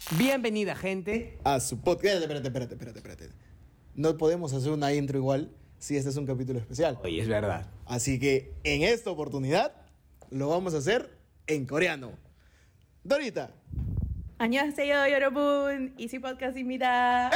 Bienvenida, gente, a su podcast. Espérate. No podemos hacer una intro igual si este es un capítulo especial. Oye, es verdad. Así que en esta oportunidad lo vamos a hacer en coreano. Dorita. 안녕하세요 여러분. Easy Podcast입니다.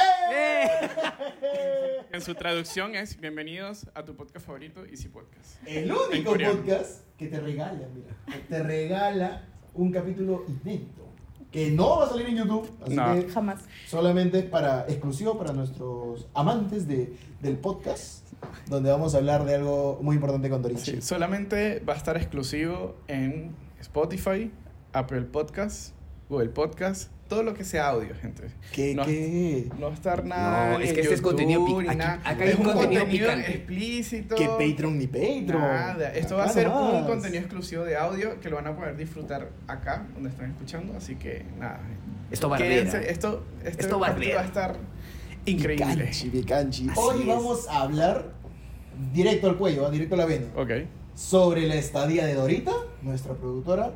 En su traducción es bienvenidos a tu podcast favorito, Easy Podcast. El único podcast que te regala, te regala un capítulo inédito que no va a salir en YouTube, así No. que Jamás. solamente exclusivo para nuestros amantes del podcast, donde vamos a hablar de algo muy importante con Dorita. Sí, solamente va a estar exclusivo en Spotify, Apple Podcast, Google Podcast, todo lo que sea audio, gente. ¿Qué? No va a estar nada. No, ni es en que este es contenido YouTube, ni aquí- nada. acá hay es un un contenido contenido picante. explícito. Que Patreon ni Patreon. Nada. Esto va a Acá ser un nomás. contenido exclusivo de audio que lo van a poder disfrutar acá, donde están escuchando. Así que nada. Esto va a Quédense, arder. Esto va a capítulo va a arder. estar increíble. Picanchi. Así Hoy es. vamos a hablar directo al cuello, directo a la vena, Ok. sobre la estadía de Dorita, nuestra productora,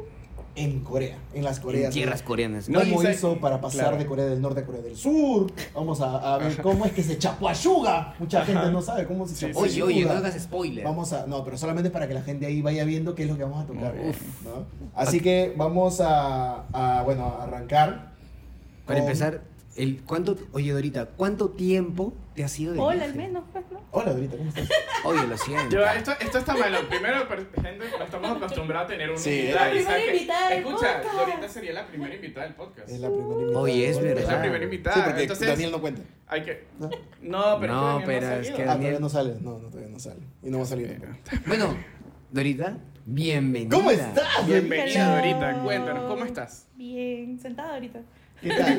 en Corea, en las Coreas. En tierras coreanas. No, ¿Cómo y hizo para pasar claro. de Corea del Norte a Corea del Sur? Vamos a ver cómo es que se chapuayuga. Mucha gente no sabe cómo se Sí, chapuayuga. Oye, no hagas spoiler. No, pero solamente para que la gente ahí vaya viendo qué es lo que vamos a tocar. Muy bien. ¿no? Así que vamos a arrancar. Para con- empezar, oye, Dorita, ¿cuánto tiempo te has ido de Hola, viaje? al menos, pues, ¿no? Hola, Dorita, ¿cómo estás? Oye, lo siento. Esto está malo. Primero, gente, no estamos acostumbrados a tener una Sí. invitada. La y primera sabes que- invitada del Escucha, podcast. Dorita sería la primera invitada del podcast. Es la primera invitada. Oye, es del podcast. Es la verdad. primera invitada. Sí, porque Entonces, Daniel no cuenta. hay que. ¿No? No, pero No, es que Daniel pero no ha es salido. que Todavía no sale. No, todavía no sale. Y no va a salir tampoco. Bueno, Dorita, bienvenida. ¿Cómo estás? Bienvenida, Hello. Dorita. Cuéntanos, ¿cómo estás? Bien, sentada ahorita. ¿Qué tal?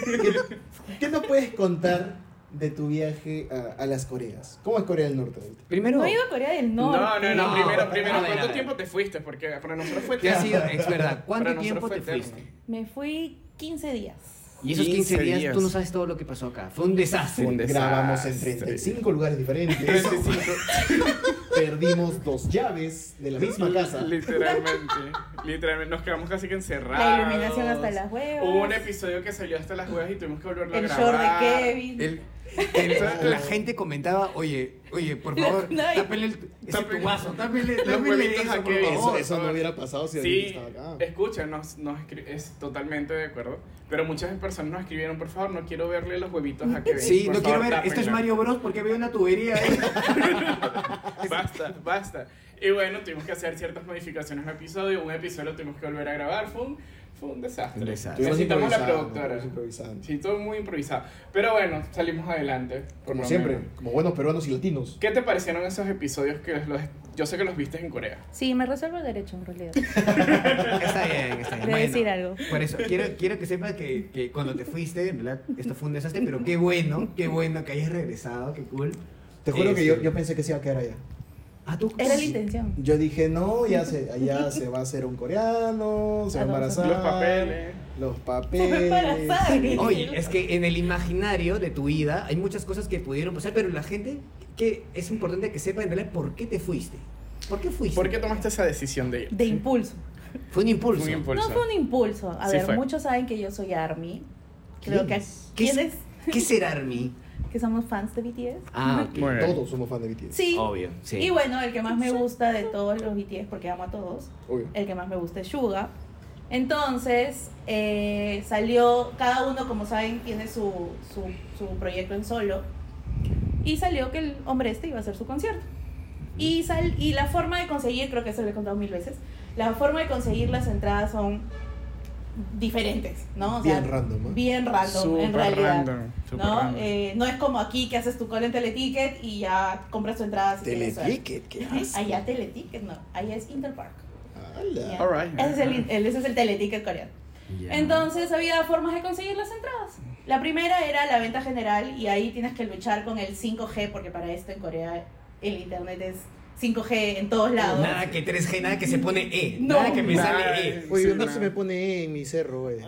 ¿Qué nos puedes contar de tu viaje a las Coreas? ¿Cómo es Corea del Norte ahorita? Primero, No he ido a Corea del Norte. No. No, Primero, a ver, a ¿cuánto ver. tiempo te fuiste? Porque para nosotros fue ¿qué ha sido? eterno. Es verdad, ¿cuánto Para tiempo nosotros te fue eterno. fuiste? Me fui 15 días. Y esos 15 15 días, días. tú no sabes todo lo que pasó acá. Fue un desastre. Fue un desastre. Grabamos en 35 lugares diferentes. 35. Perdimos 2 llaves de la misma casa. Literalmente, nos quedamos casi que encerrados. La iluminación hasta las huevas. Hubo un episodio que salió hasta las huevas y tuvimos que volverlo a El grabar. short de Kevin. La gente comentaba, oye, por favor, No, tápele ese tápele- tubazo, tápele los huevitos eso, a por Kevin. favor. Eso no hubiera pasado si David Sí, estaba acá. escucha, es totalmente de acuerdo. Pero muchas personas nos escribieron, por favor, no quiero verle los huevitos a Kevin. Sí, por no quiero favor, ver, esto es tápenla". Mario Bros porque veo una tubería ahí. Basta. Y bueno, tuvimos que hacer ciertas modificaciones al episodio. Un episodio lo tuvimos que volver a grabar. Fue un desastre. Un desastre. Necesitamos la Estuvimos productora. improvisando. Sí, todo muy improvisado. Pero bueno, salimos adelante. por Como lo siempre, menos. como buenos peruanos y latinos. ¿Qué te parecieron esos episodios yo sé que los viste en Corea? Sí, me resuelvo el derecho en realidad. Está bien. Voy a decir algo. Por eso, quiero que sepas que cuando te fuiste, en verdad, esto fue un desastre, pero qué bueno que hayas regresado, qué cool. Te juro que Este- yo pensé que se iba a quedar allá. Ah, tú. Era la intención. Yo dije, no, allá se va a hacer un coreano, se va a embarazar. Los papeles. Los Se papeles. fue embarazada. Oye, es que en el imaginario de tu vida hay muchas cosas que pudieron pasar, pero la gente que es importante que sepa en realidad por qué te fuiste. ¿Por qué fuiste? ¿Por qué tomaste esa decisión de ir? De impulso. Fue un impulso. Fue un impulso. No fue un impulso. A Sí ver, fue. muchos saben que yo soy ARMY. Creo que ¿Qué es- ¿quiénes? ¿Qué será Army? Que somos fans de BTS. Ah, ok. Muy bien. Todos somos fan de BTS. Sí. Obvio, sí. Y bueno, el que más me gusta de todos los BTS, porque amo a todos, Obvio. el que más me gusta es Suga. Entonces, salió, cada uno, como saben, tiene su proyecto en solo. Y salió que el hombre este iba a hacer su concierto. Y la forma de conseguir, creo que eso lo he contado 1000 veces, la forma de conseguir las entradas son diferentes, ¿no? O sea, Bien random, ¿no? bien random, Súper en realidad. random, súper ¿No? random. No es como aquí que haces tu cola en Teleticket y ya compras tu entrada. si quieres ver. Teleticket, ¿qué haces? Allá Teleticket, no. Allá es Interpark. ¡Hala! Ya. Alright. Ese es el Teleticket coreano. Ya. Entonces había formas de conseguir las entradas. La primera era la venta general y ahí tienes que luchar con el 5G porque para esto en Corea el internet es 5G en todos lados. Nada que 3G, nada que se pone E. No. Nada que me Nada. sale E. Oye, Sí, no no. se me pone en mi cerro, güey.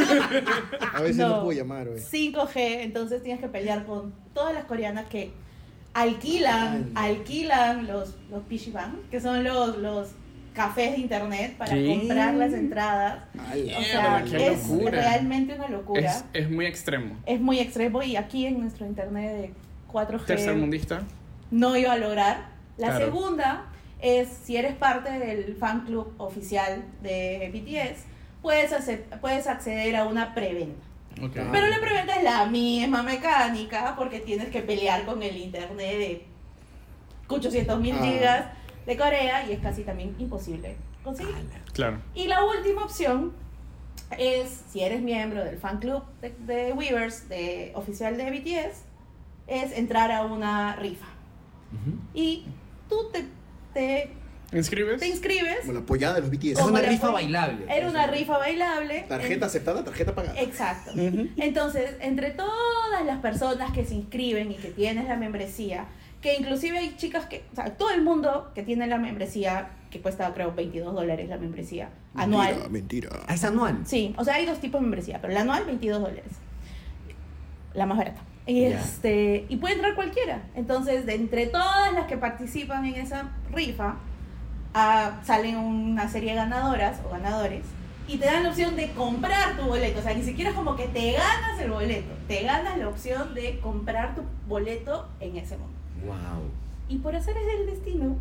A veces no puedo llamar, güey. 5G, entonces tienes que pelear con todas las coreanas que alquilan los PCBang, que son los cafés de internet para ¿Qué? comprar las entradas. O sea, qué es locura. realmente una locura. Es muy extremo. Es muy extremo y aquí en nuestro internet de 4G Tercermundista. no iba a lograr. La Claro. segunda es, si eres parte del fan club oficial de BTS, puedes acceder a una preventa. Ok. Pero la preventa es la misma mecánica porque tienes que pelear con el internet de 800.000 gigas de Corea y es casi también imposible conseguir. Claro. Y la última opción es, si eres miembro del fan club de Weverse, oficial de BTS, es entrar a una rifa. Y tú te ¿Inscribes? inscribes. Como la apoyada de los BTS. Es como una la rifa apoy- bailable. Era una rifa bailable. Tarjeta aceptada, tarjeta pagada. Exacto. Ujú. Entonces, entre todas las personas que se inscriben y que tienes la membresía, que inclusive hay chicas que, o sea, todo el mundo que tiene la membresía, que cuesta creo $22 la membresía anual. Mentira. Ah, es anual. Sí, o sea, hay dos tipos de membresía, pero la anual $22. La más barata. Y, Ya. y puede entrar cualquiera. Entonces, de entre todas las que participan en esa rifa, salen una serie de ganadoras o ganadores y te dan la opción de comprar tu boleto. O sea, ni siquiera es como que te ganas el boleto, te ganas la opción de comprar tu boleto en ese momento. Wow. Y por hacer es del destino,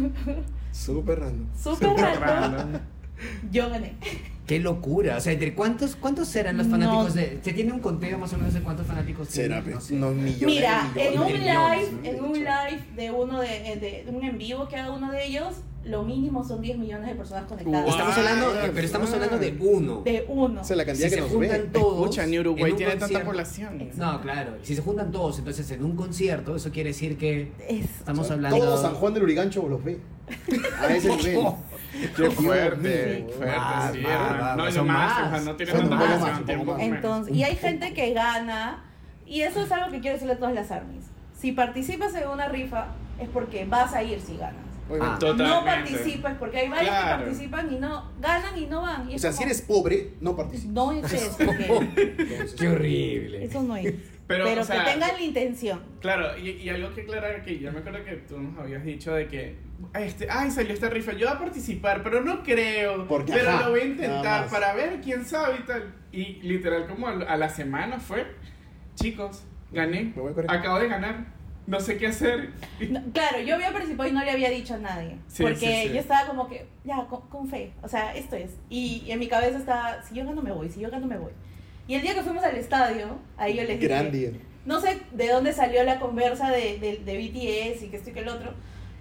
Súper random. súper raro, Random. yo gané. Qué locura. O sea, ¿entre cuántos serán los No. fanáticos de...? ¿Se tiene un conteo más o menos de cuántos fanáticos Será, tienen? No sé. unos millones. Mira, millones, en un millones, live, en un live de uno de un en vivo que haga uno de ellos, lo mínimo son 10 millones de personas conectadas. Estamos hablando, pero estamos hablando de uno. De uno. O sea, la Si cantidad se que nos juntan ve. todos... Escucha, ni en Uruguay un tiene tanta concierto- población. No, claro. Si se juntan todos, entonces en un concierto, eso quiere decir que estamos O sea, hablando... Todo San Juan del Urigancho los ve. A ese nivel. Qué fuerte, mío. fuerte, Más, sí. más, No, más, y son más, más. o sea, no tiene Son tanta un poco población, más, un tiene poco un más. poco Entonces, y hay gente que gana, y eso es algo que quiero decirle a todas las armies. Si participas en una rifa, es porque vas a ir si ganas. Obviamente. Totalmente. No participas, porque hay varios Claro. que participan y no ganan y no van. Y O es sea, como, si eres pobre, no participas. no es eso, porque Qué horrible. eso no es. Pero, o sea, que tengan la intención. Claro, y algo que aclarar que yo me acuerdo que tú nos habías dicho de que ay, salió esta rifa, yo voy a participar, pero no creo, Porque, pero ajá, lo voy a nada intentar más. para ver quién sabe y tal. Y literal como a la semana fue, chicos, gané, Me voy a correr. acabo de ganar, no sé qué hacer. No, claro, yo había participado y no le había dicho a nadie. Sí, porque sí, sí. yo estaba como que, ya, con fe. O sea, esto es. Y en mi cabeza estaba, si yo gano me voy, si yo gano me voy. Y el día que fuimos al estadio, ahí yo les dije, Gran día. no sé de dónde salió la conversa de BTS y que esto y que el otro.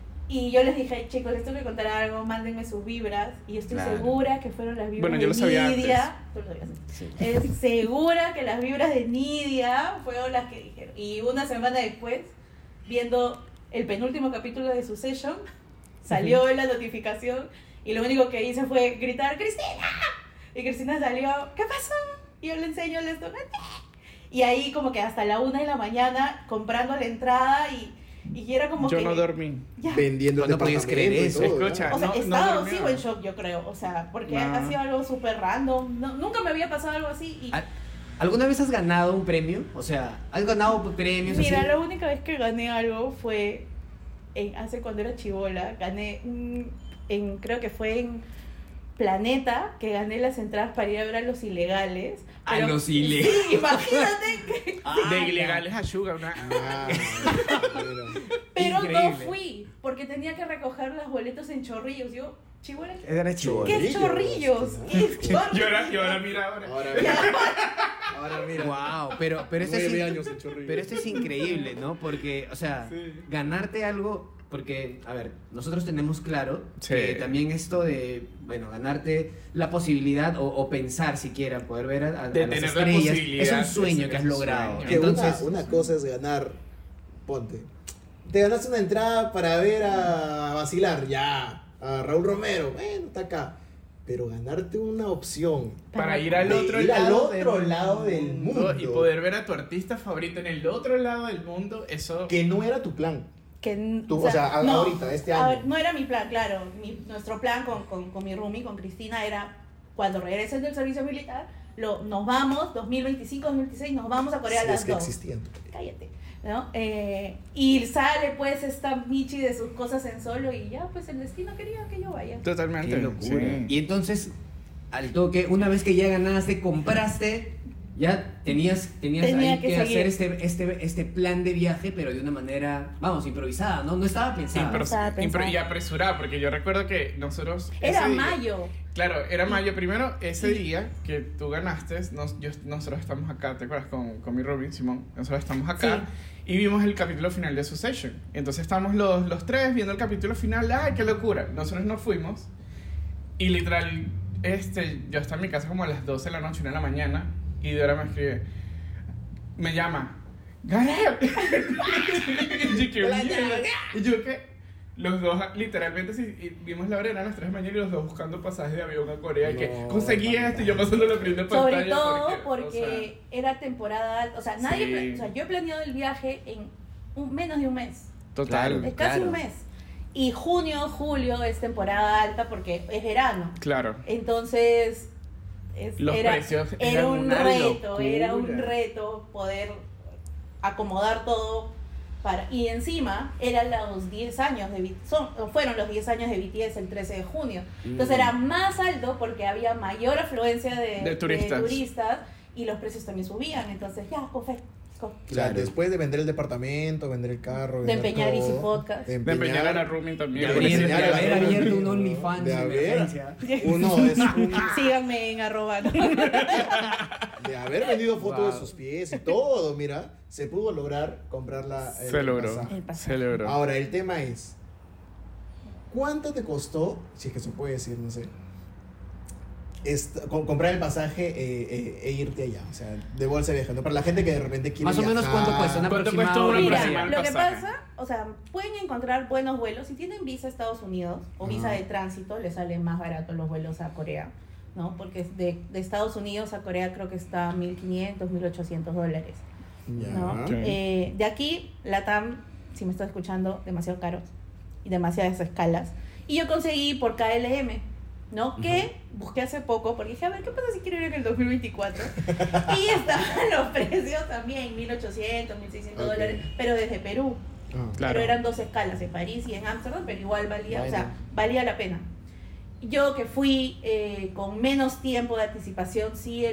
Y yo les dije, chicos, les tengo que contar algo, mándenme sus vibras. Y estoy Claro. segura que fueron las vibras Bueno, yo de lo sabía Nidia. Tú lo sabías. Sí. Es segura que las vibras de Nidia fueron las que dijeron. Y una semana después, viendo el penúltimo capítulo de su session, salió la notificación y lo único que hice fue gritar, ¡Cristina! Y Cristina salió, ¿qué pasó? Y yo le enseño el esto. Y ahí como que hasta la 1 de la mañana comprando la entrada y era como Yo que... no dormí. Ya. Vendiendo el No podías creer departamento y eso. todo, Escucha, ¿ya? O sea, no estaba dormía. sigo en shock, yo creo. O sea, porque No. ha sido algo súper random. Nunca me había pasado algo así. Y ¿Alguna vez has ganado un premio? O sea, ¿has ganado premios mira, así? la única vez que gané algo fue hace cuando era chibola. Gané creo que fue en Planeta, que gané las entradas para ir a ver a Los Ilegales. A Pero- Los Ilegales. Sí, imagínate que... De ilegales a Sugar, una... Ah, mira. Pero no Increíble. fui, porque tenía que recoger los boletos en Chorrillos. Yo, chibola, Era chivo. ¿qué es Chorrillos? ¿Qué es Chorrillos? Y ahora mira ahora. Ahora mira. Wow, pero esto 9 es años en Chorrillos. pero esto es increíble, ¿no? Porque, o sea, Sí. ganarte algo, porque, a ver, nosotros tenemos claro Sí. que también esto de, bueno, ganarte la posibilidad o pensar siquiera poder ver a De las tener la estrellas posibilidad, es un es sueño que has un logrado. sueño. Que Entonces, una cosa es ganar, ponte, te ganaste una entrada para ver a vacilar, ya, a Raúl Romero, bueno, está acá, pero ganarte una opción Para ir al de otro ir al lado, otro lado del mundo y poder ver a tu artista favorito en el otro lado del mundo, eso... que no era tu plan. Tú, o sea, ahorita, este a año. ver, no era mi plan, claro. Nuestro plan con mi roomie, con Cristina, era cuando regresen del servicio militar, nos vamos, 2025, 2026, nos vamos a Corea Si las es que dos. existían. Cállate, ¿no? Y sale pues esta Michi de sus cosas en solo y ya, pues el destino quería que yo vaya. Totalmente. Qué locura. Sí. Y entonces, al toque, una vez que ya ganaste, compraste, ya tenías Tenía ahí que que seguir. hacer este plan de viaje, pero de una manera, vamos, improvisada, ¿no? No estaba pensada. Estaba pensada. Y apresurada, porque yo recuerdo que nosotros... Era ese día- mayo. Claro, era mayo. Primero, ese día que tú ganaste, nosotros estamos acá, ¿te acuerdas? Con mi Robin, Simón. Nosotros estamos acá y vimos el capítulo final de Succession. Entonces estábamos los tres viendo el capítulo final. ¡Ay, qué locura! Nosotros nos fuimos y literal, yo estaba en mi casa como a las 12 de la noche, 1 de la mañana, y Dora me escribe, me llama, ¡gané! Y yo que... Los dos, literalmente, sí, vimos la hora, eran las 3 de la mañana y los dos buscando pasajes de avión a Corea. Y que No, conseguí esto y yo pasando la primera pantalla. Sobre todo porque o sea, era temporada alta. O sea, nadie Sí. o sea, yo he planeado el viaje en menos de un mes. total. Es casi Claro. un mes. Y junio, julio es temporada alta porque es verano. Claro. Entonces, Los precios era eran un una reto, era un locura. reto poder acomodar todo y encima eran los 10 años fueron los 10 años de BTS el 13 de junio. Entonces era más alto porque había mayor afluencia De turistas. y los precios también subían. Entonces, ya, con fe. O sea, Claro. después de vender el departamento, vender el carro, De vender empeñar todo, Easy Podcast. De empeñar a la rooming también. De De haber enseñar a la gente, abierto un ¿no? OnlyFans De de haber- emergencia. Uno es Síganme en @ de haber vendido fotos Wow. de sus pies y todo, mira, se pudo lograr comprar Se logró. pasaje. El pasaje. Se logró. Ahora, el tema es, ¿cuánto te costó, si es que se puede decir, no sé, comprar el pasaje e irte allá? O sea, de bolsa de viaje, ¿no? Para la gente que de repente quiere Más o menos, viajar. ¿cuánto cuesta? Una ¿Cuánto cuesta aproximado una de Mira, aproximado? viaje. lo que pasaje. pasa, o sea, pueden encontrar buenos vuelos. Si tienen visa a Estados Unidos o visa Ajá. de tránsito, les salen más baratos los vuelos a Corea, ¿no? Porque de Estados Unidos a Corea creo que está $1,500, $1,800, Ya. ¿no? Ok. De aquí, LATAM, si me estás escuchando, demasiado caros y demasiadas escalas. Y yo conseguí por KLM, ¿no? Que busqué hace poco porque dije, a ver, ¿qué pasa si quiero ir en el 2024? Y estaban los precios también, $1,800, $1,600, Ok. pero desde Perú. Ah. Claro. Pero eran 2 escalas, en París y en Ámsterdam, pero igual valía, o sea, Bueno. valía la pena. Yo que fui con menos tiempo de anticipación, sí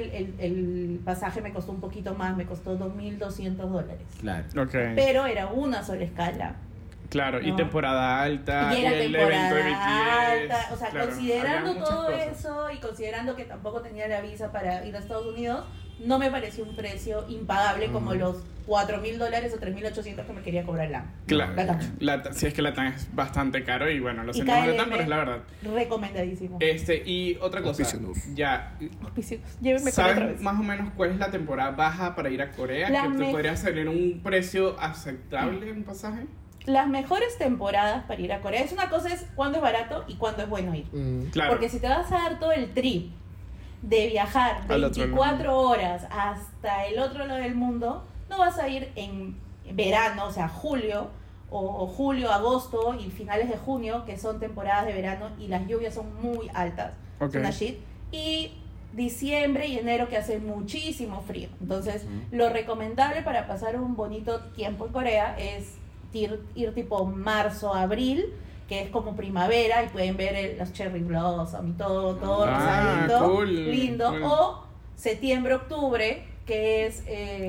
el pasaje me costó un poquito más, me costó $2,200. Claro. Ok. Pero era una sola escala. Claro, y No. temporada alta. Y era el evento de temporada BTS. alta. O sea, Claro, considerando había muchas todo cosas. eso y considerando que tampoco tenía la visa para ir a Estados Unidos, no me pareció un precio impagable como los $4,000 o $3,800 que me quería cobrar Claro. LATAM. Sí, es que LATAM es bastante caro y bueno, lo Y sentimos LATAM, KLM. pero es la verdad. Recomendadísimo. Y otra cosa, Auspícianos. ya, Auspicios. Llévenme con otra ¿sabes vez. más o menos cuál es la temporada baja para ir a Corea? La ¿Que te me- podría salir un precio aceptable en pasaje? Las mejores temporadas para ir a Corea, es una cosa es cuándo es barato y cuándo es bueno ir. Claro. Porque si te vas a dar todo el trip de viajar Al otro 24 horas hasta el otro lado del mundo, no vas a ir en verano, o sea, julio, o julio, agosto y finales de junio, que son temporadas de verano y las lluvias son muy altas. Ok. Es una shit. Y diciembre y enero que hace muchísimo frío. Entonces, lo recomendable para pasar un bonito tiempo en Corea es ir tipo marzo, abril, que es como primavera y pueden ver los cherry blossom y todo Ah, rosadito, cool, lindo. cool. O septiembre, octubre, que es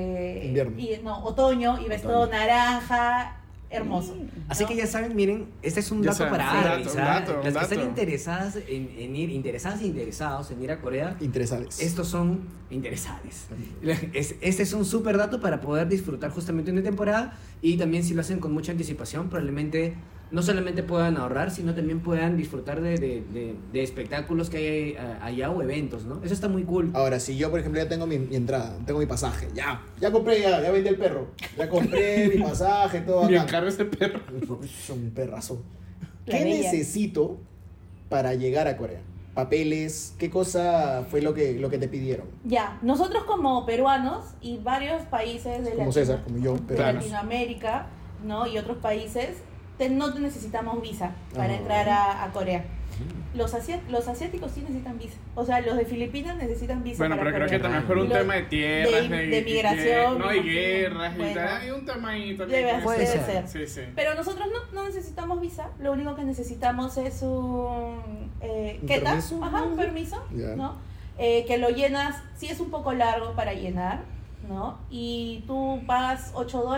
Invierno. otoño y ves todo Otoño. naranja, hermoso. Así ¿no? que ya saben, miren, este es un Ya dato saben, para un dato, Adris, un ¿ah? dato, un Las que están dato. interesadas en ir, interesadas e interesados en ir a Corea, Interesables. estos son interesados. Este es un súper dato para poder disfrutar justamente una temporada y también si lo hacen con mucha anticipación, probablemente no solamente puedan ahorrar, sino también puedan disfrutar de espectáculos que hay allá o eventos, ¿no? Eso está muy cool. Ahora, si yo, por ejemplo, ya tengo mi entrada, tengo mi pasaje, ya compré, ya vendí el perro, ya compré mi pasaje, todo Bien acá. caro ese perro. Es un perrazo. La ¿Qué bella. necesito para llegar a Corea? Papeles, ¿qué cosa fue lo que te pidieron? Ya, nosotros como peruanos y varios países de Como César, como yo, de peruanos. Latinoamérica, ¿no? Y otros países, no necesitamos visa para Ah. entrar a Corea. Los asiáticos sí necesitan visa. O sea, los de Filipinas necesitan visa. Bueno, para pero creo que Corea. también por un tema de tierras, de migración. no, y guerras y Bueno, tal. Hay un tema ahí también. Debe Puede ser. Sí, sí. Pero nosotros no necesitamos visa. Lo único que necesitamos es un KETA, permiso? un permiso, Ya. ¿no? Que lo llenas, sí es un poco largo para llenar, ¿no? Y tú pagas $8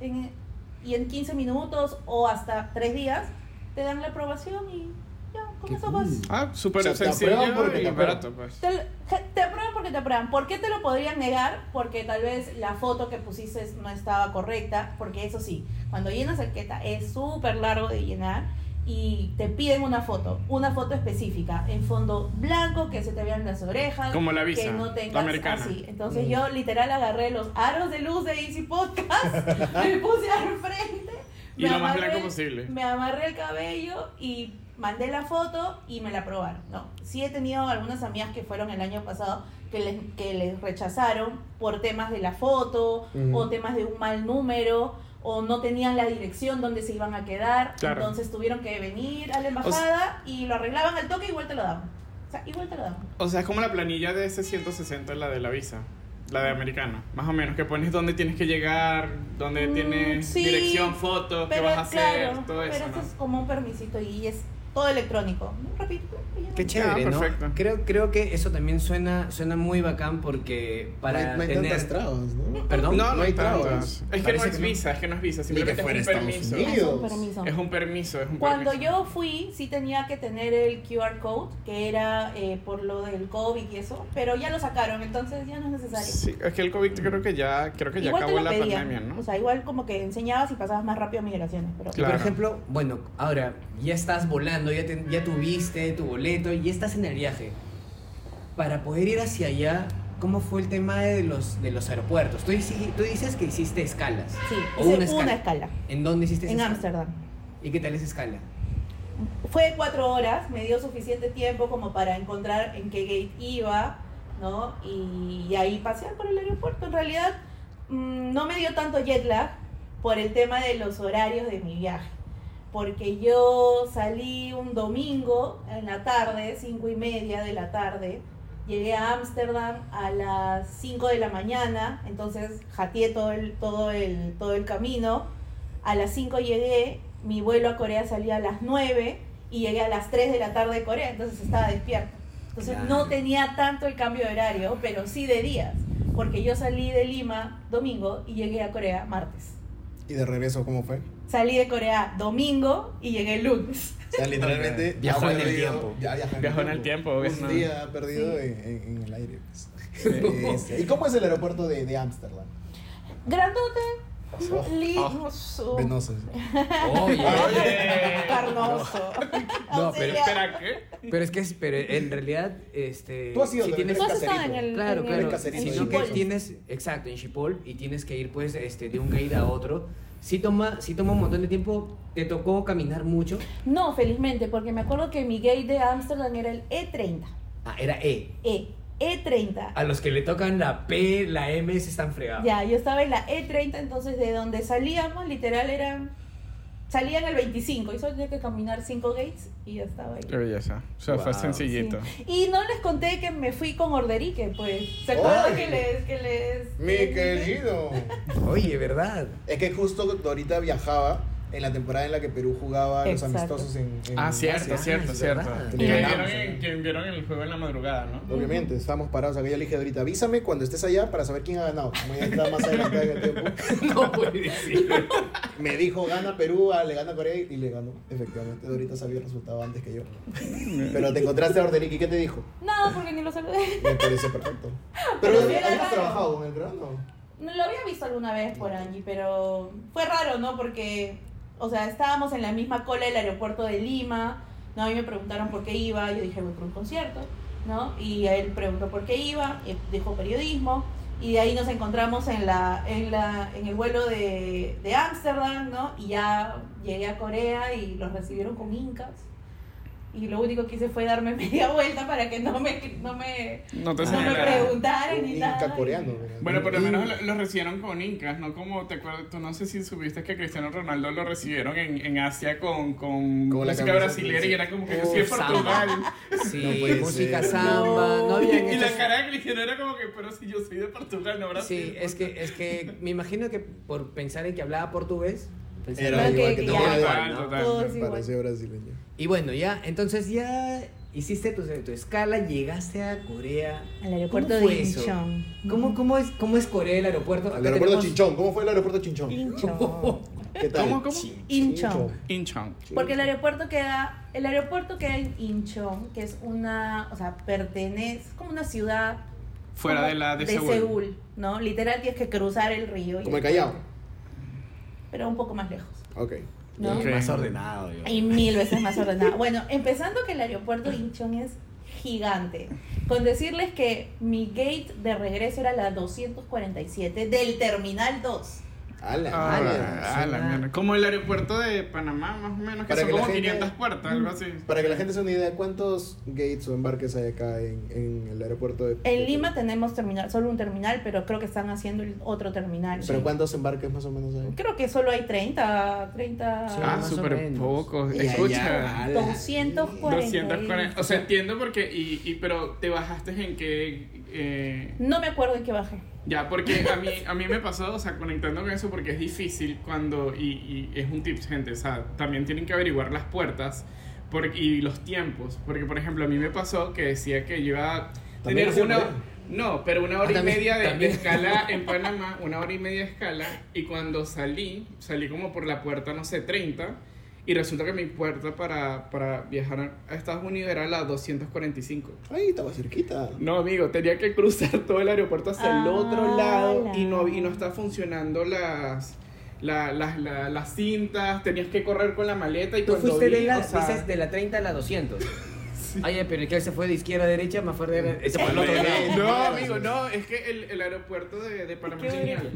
y en 15 minutos o hasta 3 días te dan la aprobación y ya, con Qué eso cool. vas. Súper O sea, te sencillo aprueban porque y te aprueban. barato, pues. Te aprueban porque te aprueban. ¿Por qué te lo podrían negar? Porque tal vez la foto que pusiste no estaba correcta. Porque eso sí, cuando llenas el KETA es súper largo de llenar y te piden una foto específica en fondo blanco, que se te vean las orejas, Como la visa, que no la tengas americana. así. Entonces yo literal agarré los aros de luz de Easy Podcast, me puse al frente. Y me lo más amarré- blanco posible. Me amarré el cabello y mandé la foto y me la aprobaron. No, sí he tenido algunas amigas que fueron el año pasado que les rechazaron por temas de la foto o temas de un mal número o no tenían la dirección donde se iban a quedar. Claro. Entonces tuvieron que venir a la embajada y lo arreglaban al toque y igual te lo daban. O sea, igual te lo daban. O sea, es como la planilla de ese 160, la de la visa. La de americana, más o menos, que pones dónde tienes que llegar, dónde tienes sí, dirección, foto, qué pero vas a hacer, claro, todo eso, pero ¿no? esto es como un permisito y es todo electrónico. Rapidito, Qué chévere, ¿no? perfecto. Creo que eso también suena muy bacán porque para no hay tener... tantas trabas, ¿no? ¿Perdón? No hay trabas. trabas. Es que no Parece es que no. visa, es que no es visa, Ni simplemente que fuera es un Estados permiso. Unidos. Es un permiso. Es un permiso, es un Cuando permiso. yo fui, sí tenía que tener el QR code, que era por lo del COVID y eso, pero ya lo sacaron, entonces ya no es necesario. Sí, es que el COVID creo que ya Igual te acabó lo la pedían, pandemia, ¿no? o sea, igual como que enseñabas y pasabas más rápido a migraciones, pero Y Claro. por ejemplo, bueno, ahora ya estás volando, ya tuviste tu boleto, ya estás en el viaje. Para poder ir hacia allá, ¿cómo fue el tema de los aeropuertos? Tú dices que hiciste escalas. sí, ¿O hice una escala ¿En dónde hiciste esa en escala? Ámsterdam. ¿Y qué tal esa escala? Fue 4 horas, me dio suficiente tiempo como para encontrar en qué gate iba, ¿no? Y ahí pasear por el aeropuerto. En realidad, no me dio tanto jet lag por el tema de los horarios de mi viaje. Porque yo salí un domingo en la tarde, 5:30 de la tarde, llegué a Ámsterdam a las 5 de la mañana, entonces jateé todo el camino. A las 5 llegué, mi vuelo a Corea salía a las 9 y llegué a las 3 de la tarde de Corea, entonces estaba despierta. Entonces Claro. no tenía tanto el cambio de horario, pero sí de días, porque yo salí de Lima domingo y llegué a Corea martes. ¿Y de regreso cómo fue? Salí de Corea domingo y llegué el lunes. O sea, literalmente... Viajó ha en el perdido- tiempo. Ya Viajó en el tiempo, ¿ves? Un No. día perdido Sí. en el aire. Pues. ¿Y cómo es el aeropuerto de Ámsterdam? Grandote, Oh, liso, Venoso. Oye, carnoso. No, pero Espera, ¿qué? pero en realidad, Tú has ido si también, tienes... ¿Tú has caserito. estado en el Claro, en claro. el- caserito, en Sino en que Schiphol? tienes, exacto, en Schiphol, y tienes que ir pues de un gate a otro. Sí toma un montón de tiempo. ¿Te tocó caminar mucho? No, felizmente, porque me acuerdo que mi gate de Ámsterdam era el E30. Ah, era E. E30. A los que le tocan la P, la M, se están fregados. Ya, yo estaba en la E30, entonces de donde salíamos, literal salían el 25 y solo tenía que caminar 5 gates y ya estaba ahí. Qué belleza. O sea, fue Wow. sencillito. Sí. Y no les conté que me fui con Orderique, pues. ¿Se acuerdan Ay. que les Mi querido. Oye, ¿verdad? Es que justo ahorita viajaba en la temporada en la que Perú jugaba los Exacto. amistosos en Ah, cierto, Asia. cierto, es cierto. verdad. Que vieron el juego en la madrugada, ¿no? Obviamente, estábamos parados acá. Yo le dije ahorita, avísame cuando estés allá para saber quién ha ganado. Como ya está más adelante en el tiempo. No puede decir. Me dijo, gana Perú, le gana Corea y le ganó. Efectivamente, ahorita sabía el resultado antes que yo. Pero te encontraste a Orderic y ¿qué te dijo? No, porque ni lo saludé. Me parece perfecto. Pero Pero sí era ¿has raro. trabajado con el grano? No lo había visto alguna vez por Angie, pero fue raro, ¿no? Porque, o sea, estábamos en la misma cola del aeropuerto de Lima, ¿no? A mí me preguntaron por qué iba, yo dije, voy por un concierto, ¿no? Y a él preguntó por qué iba, y dijo periodismo, y de ahí nos encontramos en el vuelo de Ámsterdam, ¿no? Y ya llegué a Corea y los recibieron con incas. y lo único que hice fue darme media vuelta para que no me No te me señalaran. preguntaran ni Inca nada. coreano. mira. Bueno, por lo menos lo recibieron con incas, no como te acuerdas, tú no sé si supiste que Cristiano Ronaldo lo recibieron en Asia con la música camiseta, brasileña y era como que yo soy de Portugal. Sí, No puede música ser. samba, no habían Y hecho... la cara de Cristiano era como que, pero si yo soy de Portugal, no Brasil. Sí, es que me imagino que por pensar en que hablaba portugués, Era Creo igual que que ya- todo. Total, total. Todo es Me igual. pareció brasileño. Y bueno, ya, entonces ya hiciste tu escala, llegaste a Corea. Al aeropuerto ¿Cómo fue de eso? Incheon. ¿Cómo es Corea el aeropuerto? Al Acá aeropuerto tenemos- Chinchón. ¿Cómo fue el aeropuerto Chinchón? Incheon. ¿Qué tal? ¿Cómo? Incheon. Incheon. Porque el aeropuerto queda en Incheon, que es una, o sea, pertenece como una ciudad Fuera como de Seúl. ¿no? Literal tienes que cruzar el río. Como el Callao. Pero un poco más lejos, Ok. ¿no? Ok. Más ordenado, yo. Y 1000 veces más ordenado. Bueno, empezando que el aeropuerto de Incheon es gigante. Con decirles que mi gate de regreso era la 247 del Terminal 2. Ala, Ah, la mierda. Como el aeropuerto de Panamá, más o menos, que Para son que la como gente- 500 puertas, algo así. Para que la gente se una idea, ¿cuántos gates o embarques hay acá en el aeropuerto de En Lima tenemos solo un terminal, pero creo que están haciendo el otro terminal. ¿Pero cuántos embarques más o menos hay? Creo que solo hay 30. Sí. Ah, más o súper menos. poco. Y allá, Escucha. ala. 240. 240. O sea, entiendo porque. Pero te bajaste en que. No me acuerdo en qué bajé. Ya, porque a mí me pasó, o sea, conectando con eso, porque es difícil cuando. Y es un tip, gente. O sea, también tienen que averiguar las puertas y los tiempos. Porque, por ejemplo, a mí me pasó que decía que yo iba a ¿También tener hacía una. Corea? No, pero una hora y también- media de también. escala en Panamá, una hora y media de escala, y cuando salí como por la puerta, no sé, 30, y resulta que mi puerta para viajar a Estados Unidos era la 245. Ay, estaba cerquita. No, amigo, tenía que cruzar todo el aeropuerto hacia el otro lado y no la- está funcionando las cintas, tenías que correr con la maleta y Tú cuando fuiste vi, de la, o sea, dices, de la 30 a la 200. Oye, pero el que se fue de izquierda a derecha, más fuerte era... Ese por el otro lado. No, amigo, no, es que el aeropuerto de Panamá es lineal.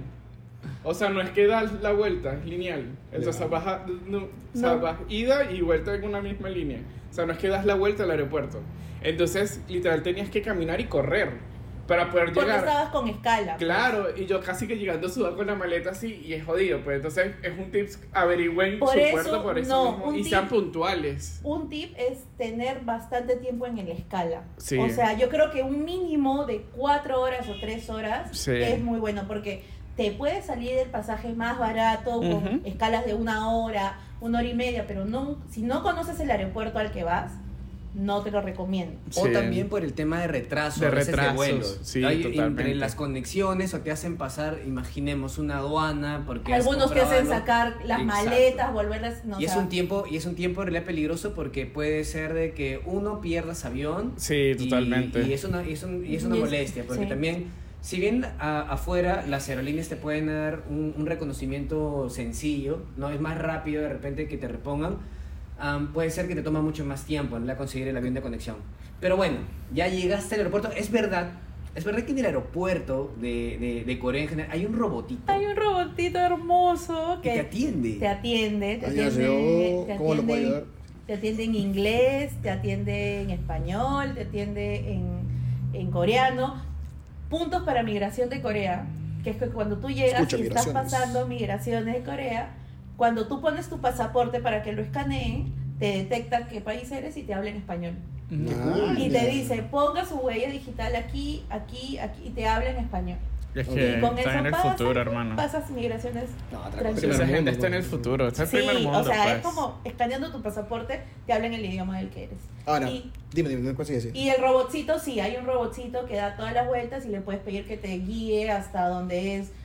O sea, no es que das la vuelta, es lineal. Entonces Ya. vas No. vas ida y vuelta en una misma línea. O sea, no es que das la vuelta al aeropuerto. Entonces, literal, tenías que caminar y correr para poder Porque llegar. estabas con escala. Claro, y yo casi que llegando sudado con la maleta así y es jodido. Pues entonces es un tip, averigüen Por su eso, puerto por eso no, mismo un y tip- sean puntuales. Un tip es tener bastante tiempo en el escala. Sí. O sea, yo creo que un mínimo de 4 horas o 3 horas Sí. es muy bueno porque te puede salir el pasaje más barato con Ujú. escalas de 1 hora, 1 hora y media, pero no, si no conoces el aeropuerto al que vas, no te lo recomiendo. O Sí. también por el tema de retraso, De a veces retrasos, vuelos. sí, Hay totalmente. entre las conexiones o te hacen pasar, imaginemos, una aduana porque has Algunos te hacen comprado algo. sacar las Exacto. maletas, volverlas... No, Y o es sea, un tiempo en realidad peligroso porque puede ser de que uno pierdas avión. Sí, totalmente. Y es una Y es- molestia, porque sí. también, si bien afuera las aerolíneas te pueden dar un reconocimiento sencillo, no es más rápido de repente que te repongan, puede ser que te toma mucho más tiempo en conseguir el avión de conexión. Pero bueno, ya llegaste al aeropuerto, es verdad que en el aeropuerto de Corea en general hay un robotito Hay un robotito hermoso que te que atiende. te atiende, te Allá atiende, llegó. ¿Cómo lo puedo ayudar? te atiende en inglés, te atiende en español, te atiende en coreano. Puntos para migración de Corea, que es que cuando tú llegas Escucha, y estás migraciones. pasando migraciones de Corea, cuando tú pones tu pasaporte para que lo escaneen, te detecta qué país eres y te habla en español. Ah, Y ya. te dice, ponga su huella digital aquí, aquí, aquí, y te habla en español. Es Ok. que Y con está eso en el pasas, futuro, hermano. pasas migraciones No, otra cosa. Pero tranquilas. esa gente mundo, está en el pues. futuro, está en el Sí, primer mundo, o sea, pues. es como escaneando tu pasaporte, te hablan el idioma del que eres. Ahora, Y- dime, no consigues decir. Y el robotcito, sí, hay un robotcito que da todas las vueltas y le puedes pedir que te guíe hasta donde es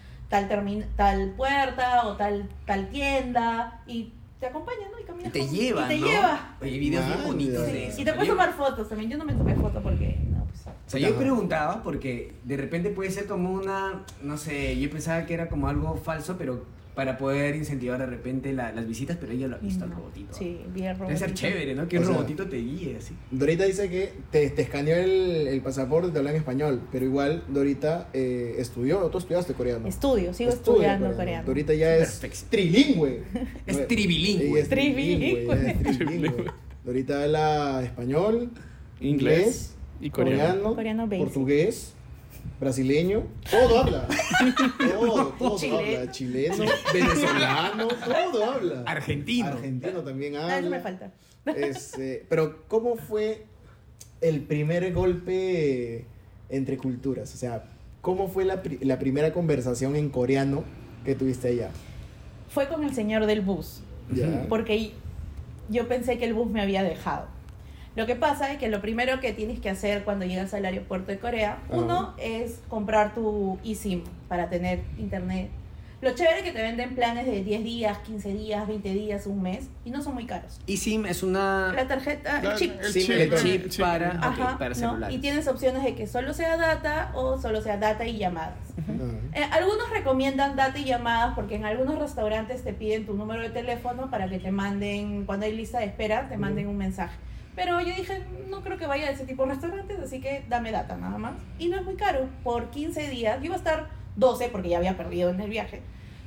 tal puerta o tal tienda y te acompaña, ¿no? Y Y caminas te con- lleva, y te ¿no? lleva. Oye, hay videos bien Madre. bonitos Sí. de eso. Y te puedes tomar fotos también. Yo no me tomé foto porque, no, pues. O sea, yo preguntaba porque de repente puede ser como una, no sé, yo pensaba que era como algo falso, pero para poder incentivar de repente las visitas, pero ella lo ha visto al robotito. Sí, bien Debe ser robotito. chévere, ¿no? Que O un sea, robotito te guíe así. Dorita dice que te escaneó el pasaporte y te habla en español, pero igual Dorita estudió, tú estudiaste coreano. Sigo Estudia estudiando coreano. Dorita ya es Perfecto. trilingüe. Es No, tribilingüe. ella es Tribilingüe. ella es trilingüe. Ahorita habla español, Inglés y coreano. Coreano basic. portugués, brasileño. Todo habla. Todo Chileno. habla. Chileno, venezolano, todo habla. Argentino. Argentino también Ah, eso me habla. falta. Pero ¿cómo fue el primer golpe entre culturas? O sea, ¿cómo fue la primera conversación en coreano que tuviste allá? Fue con el señor del bus, ¿Ya? porque yo pensé que el bus me había dejado. Lo que pasa es que lo primero que tienes que hacer cuando llegas al aeropuerto de Corea, uno es comprar tu eSIM para tener internet. Lo chévere es que te venden planes de 10 días, 15 días, 20 días, un mes, y no son muy caros. eSIM es una... La tarjeta, el chip. El SIM chip, electrónico chip. para, Ajá, para ¿no? celulares. Y tienes opciones de que solo sea data o solo sea data y llamadas. Ah, Algunos recomiendan data y llamadas porque en algunos restaurantes te piden tu número de teléfono para que te manden, cuando hay lista de espera, te manden un mensaje. Pero yo dije, no creo que vaya a ese tipo de restaurantes, así que dame data nada más. Y no es muy caro, por 15 días, yo iba a estar 12 porque ya había perdido en el viaje.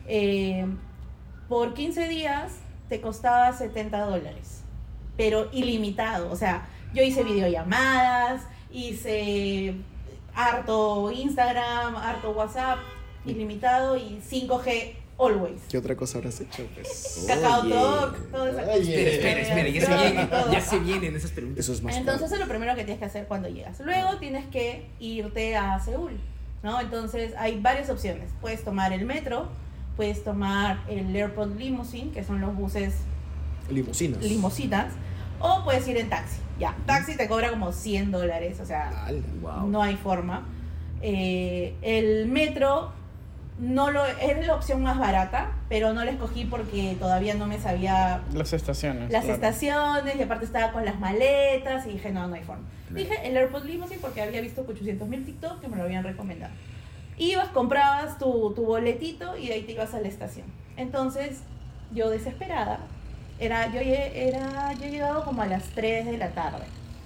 Por 15 días te costaba $70, pero ilimitado. O sea, yo hice videollamadas, hice harto Instagram, harto WhatsApp, ilimitado y 5G always. ¿Qué otra cosa habrás hecho? Pues? Kakao Oye. Talk, todo eso. Espera, Todo. ya se vienen esas preguntas. Eso es más Entonces caro. eso es lo primero que tienes que hacer cuando llegas. Luego tienes que irte a Seúl, ¿no? Entonces hay varias opciones. Puedes tomar el metro, puedes tomar el Airport Limousine, que son los buses Limusinas. limosinas, o puedes ir en taxi. Ya, taxi te cobra como $100, o sea, Ala. Wow. no hay forma. El metro era la opción más barata, pero no la escogí porque todavía no me sabía Las estaciones. las claro. estaciones y aparte estaba con las maletas y dije, no hay forma. Dije el Airport Limousine porque había visto 800.000 TikTok que me lo habían recomendado. Ibas, comprabas tu boletito y de ahí te ibas a la estación. Entonces, yo desesperada, yo he llegado como a las 3 de la tarde.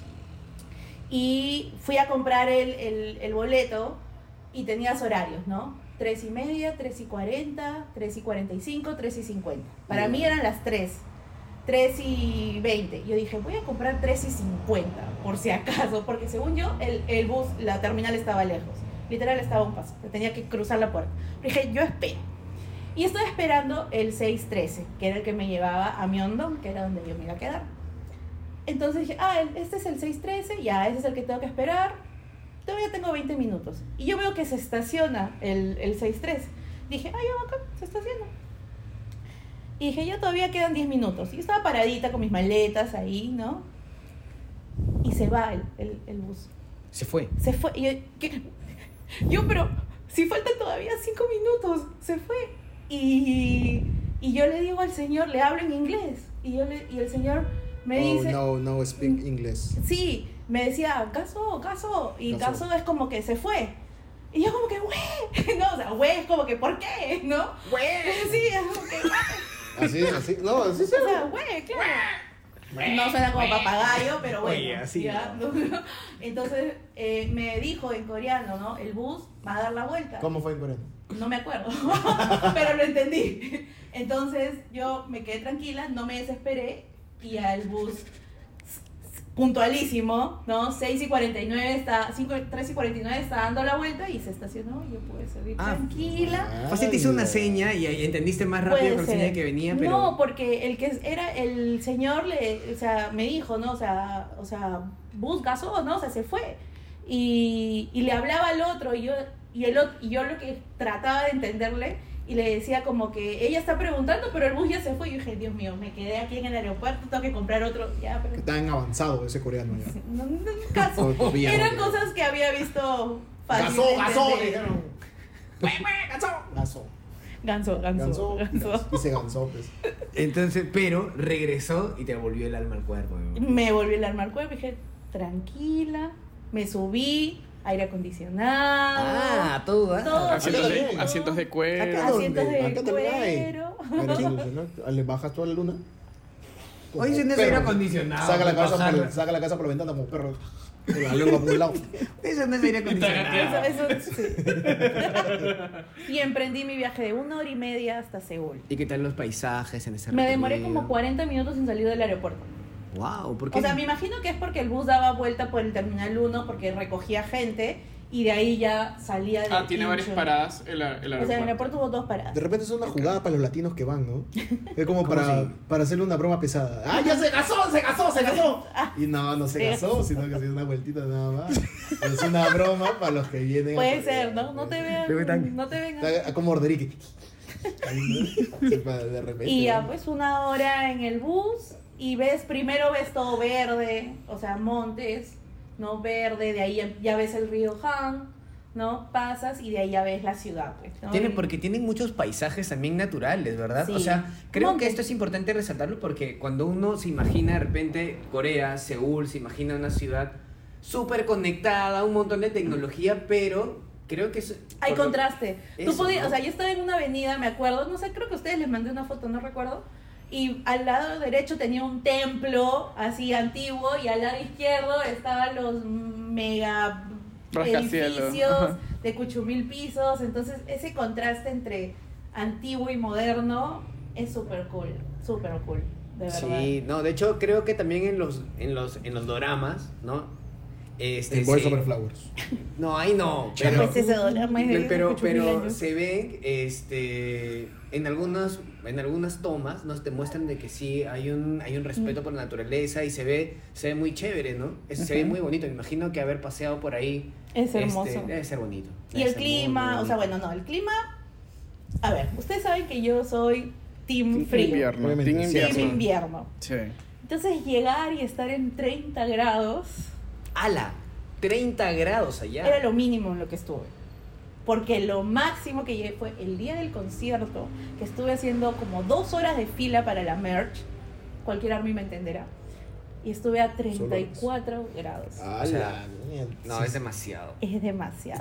Y fui a comprar el boleto y tenías horarios, ¿no? 3:30, 3:40, 3:45, 3:50. Para mí eran las 3:20. Yo dije, voy a comprar 3:50 por si acaso, porque según yo, el bus, la terminal estaba lejos. Literal estaba a un paso, tenía que cruzar la puerta. Dije, yo espero. Y estoy esperando el 6:13, que era el que me llevaba a Myeongdong, que era donde yo me iba a quedar. Entonces dije, este es el 6:13, ya, ese es el que tengo que esperar. Todavía tengo 20 minutos. Y yo veo que se estaciona el 6:13. Dije, ya va acá, se estaciona. Y dije, ya todavía quedan 10 minutos. Y estaba paradita con mis maletas ahí, ¿no? Y se va el bus. Se fue. Se fue. Y yo, pero si faltan todavía 5 minutos, se fue. Y yo le digo al señor, le hablo en inglés. Y el señor me dice... No speak English. Sí, me decía, caso. Y Caso. caso es como que se fue. Y yo como que, güey. No, o sea, güey es como que, ¿por qué? ¿No? Güey. Sí, es como que, güey. Así. No, así O sea, güey, claro. No suena como papagayo, pero bueno. Oye, así, ¿ya? Entonces me dijo en coreano, ¿no? El bus va a dar la vuelta. ¿Cómo fue en coreano? No me acuerdo, pero lo entendí. Entonces yo me quedé tranquila, no me desesperé y al bus puntualísimo, ¿no? 6:49 3:49 está dando la vuelta y se estacionó. Yo pude salir tranquila. Fácil te hizo una seña y ahí entendiste más rápido Puede con la ser. seña que venía, pero... No, porque el que era el señor me dijo, ¿no? O sea, bus gasó, ¿no? O sea, se fue. Y le hablaba al otro y yo lo que trataba de entenderle y le decía como que ella está preguntando, pero el bus ya se fue. Y yo dije, Dios mío, me quedé aquí en el aeropuerto, tengo que comprar otro. Ya, pero... Tan avanzado ese coreano ya. No, caso. Todavía no. Eran cosas que había visto fácil. Gasó, le dijeron. Ganso. Ganso. Y se gansó, pues. Entonces, pero regresó y te volvió el alma al cuerpo. Me volví el arma al cuerpo y dije, tranquila, me subí, aire acondicionado. Todo, ¿eh? Todo. Asientos de cuero. Acá Asientos ¿dónde? de Acá también hay. cuero. ¿Le bajas tú a la luna? Oye, si no es Perro. aire acondicionado. Saca la bajarlo. casa por la ventana como perro. Con la lengua por un lado. Eso no es aire acondicionado. Eso sí. Y emprendí mi viaje de 1 hora y media hasta Seúl. ¿Y qué tal los paisajes en ese Me demoré recorrido? como 40 minutos en salir del aeropuerto. Wow, ¿por qué? O sea, me imagino que es porque el bus daba vuelta por el Terminal 1 porque recogía gente y de ahí ya salía de tiene varias paradas el O sea, en el aeropuerto. aeropuerto hubo 2 paradas. De repente es una jugada para los latinos que van, ¿no? Es como para hacerle una broma pesada. ¡Ah, ya se casó, se casó, se casó! Y no se casó, sino que se dio una vueltita nada más. Es una broma para los que vienen. Puede ser, ¿no? No te vean. No te vengan. Como Orderique. De repente. Y ya, pues 1 hora en el bus y primero ves todo verde, o sea, montes, ¿no? Verde, de ahí ya ves el río Han, ¿no? Pasas y de ahí ya ves la ciudad, pues, ¿no? Porque tienen muchos paisajes también naturales, ¿verdad? Sí. O sea, creo Montes. que esto es importante resaltarlo porque cuando uno se imagina de repente Corea, Seúl, se imagina una ciudad súper conectada, un montón de tecnología, pero creo que Hay contraste. Eso, Tú podías, ¿no? o sea, yo estaba en una avenida, me acuerdo, no sé, creo que a ustedes les mandé una foto, no recuerdo. Y al lado derecho tenía un templo así antiguo y al lado izquierdo estaban los mega Rascacielos. edificios Ajá. de 8,000 pisos. Entonces ese contraste entre antiguo y moderno es súper cool, de verdad. Sí, no, de hecho creo que también en los doramas, ¿no? El Boys Over Flowers. No, ahí no, pero Pues ese drama es de 8,000 pero años. se ven en algunas tomas nos te muestran de que sí hay un respeto por la naturaleza y se ve muy chévere, ¿no? Se ve muy bonito. Me imagino que haber paseado por ahí Es hermoso. debe ser bonito. Y Debe el ser clima, muy o sea, bonito. bueno, no, el clima, a ver, ustedes saben que yo soy team frío, Invierno. Obviamente, Team sí, team invierno. invierno. Sí. Entonces llegar y estar en 30 grados ¡Hala! 30 grados allá. era lo mínimo en lo que estuve. Porque lo máximo que llegué fue el día del concierto, que estuve haciendo como 2 horas de fila para la merch, cualquier army me entenderá, y estuve a 34 grados. ¡Hala! O sea, mierda. No, es demasiado. Es demasiado.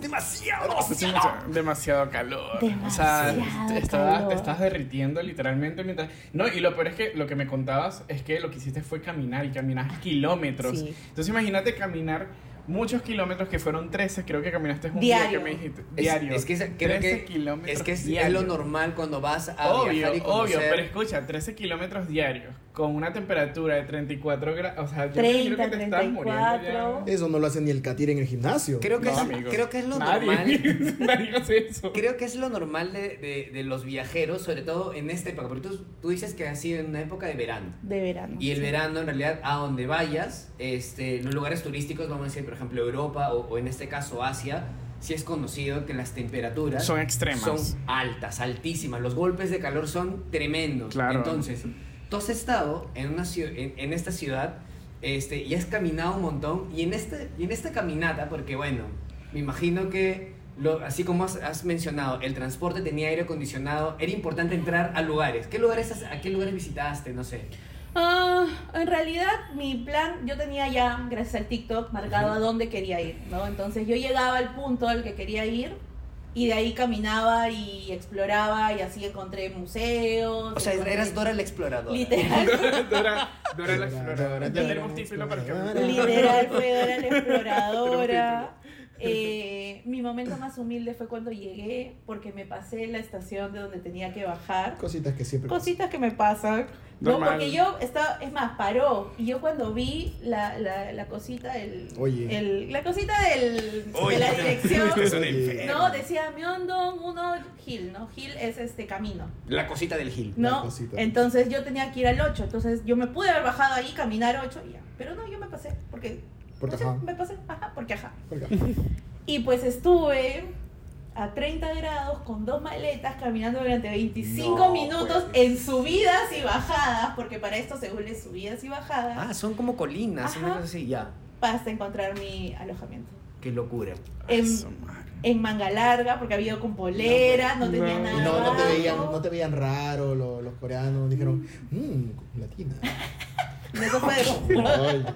Demasiado calor. O sea, Demasiado te calor. estás derritiendo literalmente mientras... No, y lo peor es que lo que me contabas es que lo que hiciste fue caminar y caminar kilómetros. Sí. Entonces imagínate caminar muchos kilómetros, que fueron 13, creo que caminaste un Diario. día que me dijiste. Es Diario. que creo 13 que kilómetros es que es diarios. lo normal cuando vas a viajar y Obvio, conocer. pero escucha, 13 kilómetros diarios con una temperatura de 34 grados, o sea, yo me imagino 30, que te estás muriendo ya. 34. Eso no lo hace ni el Katir en el gimnasio. Creo que, No, amigo. creo que es lo Nadie. normal. Nadie hace eso. Creo que es lo normal de los viajeros, sobre todo en esta época. Porque tú dices que ha sido en una época de verano. De verano. Y el sí. verano, en realidad, a donde vayas, los lugares turísticos, vamos a decir, por ejemplo, Europa o en este caso Asia, sí es conocido que las temperaturas Son extremas. son altas, altísimas. Los golpes de calor son tremendos. Claro. Entonces, tú has estado en esta ciudad y has caminado un montón. Y en esta caminata, porque bueno, me imagino que así como has mencionado, el transporte tenía aire acondicionado, era importante entrar a lugares. ¿A qué lugares visitaste? No sé. En realidad, mi plan, yo tenía ya, gracias al TikTok, marcado a dónde quería ir, ¿no? Entonces yo llegaba al punto al que quería ir y de ahí caminaba y exploraba y así encontré museos. O sea, encontré- eras Dora la exploradora. Literal, Dora la exploradora. Ya tenemos título para el capítulo. literal fue Dora la exploradora. Mi momento más humilde fue cuando llegué porque me pasé la estación de donde tenía que bajar. Cositas que siempre Cositas que me pasan. No, Normal. porque yo estaba, es más, paró. Y yo cuando vi la cosita Oye. la cosita de la dirección, Es un Oye. enfermo. no, decía Myeongdong 1 Hill, ¿no? Hill es camino, La cosita del Gil. La ¿no? cosita. Entonces yo tenía que ir al 8. Entonces yo me pude haber bajado ahí, caminar 8 y ya. Pero no, yo me pasé, porque Porque no sé, ajá. me pasé, ajá, porque ajá. Por acá. Y pues estuve a 30 grados con 2 maletas caminando durante 25 No, minutos pues. en subidas y bajadas, porque para esto se vuelve subidas y bajadas, Ah, son como colinas, Ajá. una cosa así, ya. hasta encontrar mi alojamiento. Qué locura. Eso, madre. En manga larga, porque había ido con polera, no tenía No. nada. Y no abajo. te veían raro los coreanos. Dijeron, latina. Eso fue de-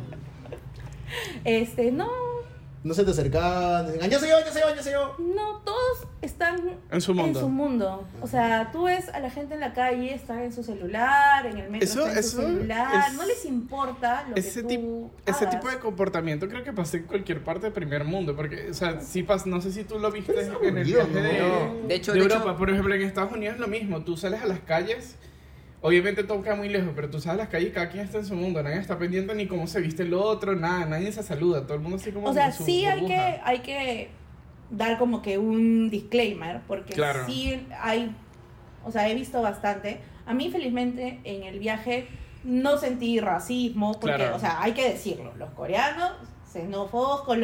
Ay. no, No se te acercaban. Decían, yo soy yo. no, todos están En su mundo. O sea, tú ves a la gente en la calle, están en su celular, en el metro Eso- está en su eso celular, es- no les importa lo Ese que tú Ese hagas. tipo de comportamiento creo que pasa en cualquier parte del primer mundo, porque, o sea, sí pasa, no sé si tú lo viste Es en el aburrido, viaje ¿no? De hecho, de Europa, por ejemplo, en Estados Unidos es lo mismo, tú sales a las calles, obviamente todo queda muy lejos, pero tú sabes las calles, cada quien está en su mundo, nadie está pendiente ni cómo se viste el otro, nada, nadie se saluda, todo el mundo así como O sea, en su sí burbuja. hay que dar como que un disclaimer, porque Claro. sí hay, o sea, he visto bastante. A mí, felizmente, en el viaje no sentí racismo, porque, Claro. o sea, hay que decirlo, los coreanos xenófobos con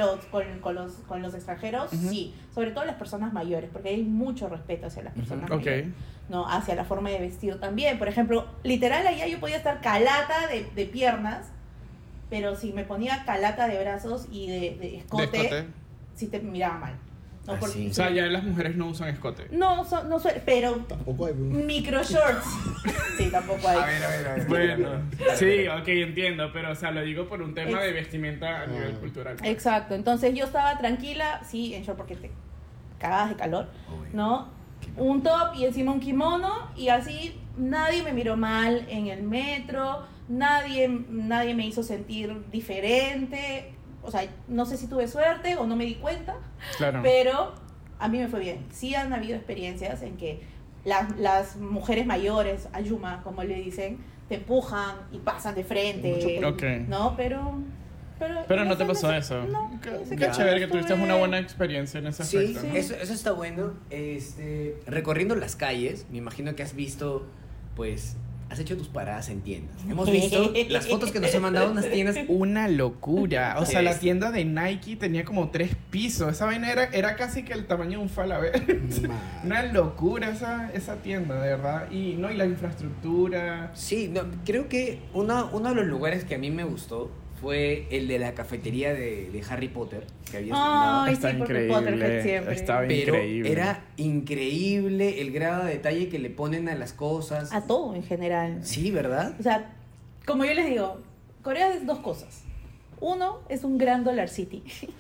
los extranjeros, Ujú. sí, sobre todo las personas mayores, porque hay mucho respeto hacia las personas Ok. mayores, ¿no? Hacia la forma de vestir también. Por ejemplo, literal, allá yo podía estar calata de piernas, pero si me ponía calata de brazos y de escote, De escote. sí te miraba mal. ¿no? Ah, Porque- sí. O sea, ya las mujeres no usan escote. no, pero Tampoco hay. micro shorts. Sí, tampoco hay. A ver. Bueno, sí, ok, entiendo, pero o sea, lo digo por un tema Ex- de vestimenta a nivel cultural. Exacto, entonces yo estaba tranquila, sí, en short porque te cagabas de calor, ¿no? Un top y encima un kimono y así nadie me miró mal en el metro, nadie me hizo sentir diferente, o sea, no sé si tuve suerte o no me di cuenta, Claro. pero a mí me fue bien. Sí han habido experiencias en que las mujeres mayores, ayuma, como le dicen, te empujan y pasan de frente, Ok. ¿no? Pero Pero no te en pasó ese- eso. No, Qué, en ese qué caso chévere que estuve- tuviste una buena experiencia en ese Sí, aspecto. sí. ¿no? eso está bueno. Recorriendo las calles, me imagino que has visto, pues, has hecho tus paradas en tiendas. Hemos visto las fotos que nos han mandado unas tiendas. Una locura. O sea, Es- la tienda de Nike tenía como 3 pisos. Esa vaina era casi que el tamaño de un Falabella. Una locura esa tienda, de verdad. Y no, y la infraestructura. Sí, no, creo que uno de los lugares que a mí me gustó fue el de la cafetería de Harry Potter, que había Ay, Está sí, porque increíble. Potterhead siempre. Estaba pero increíble. era increíble el grado de detalle que le ponen a las cosas. A todo en general. Sí, ¿verdad? O sea, como yo les digo, Corea es dos cosas. Uno, es un gran Dollar City.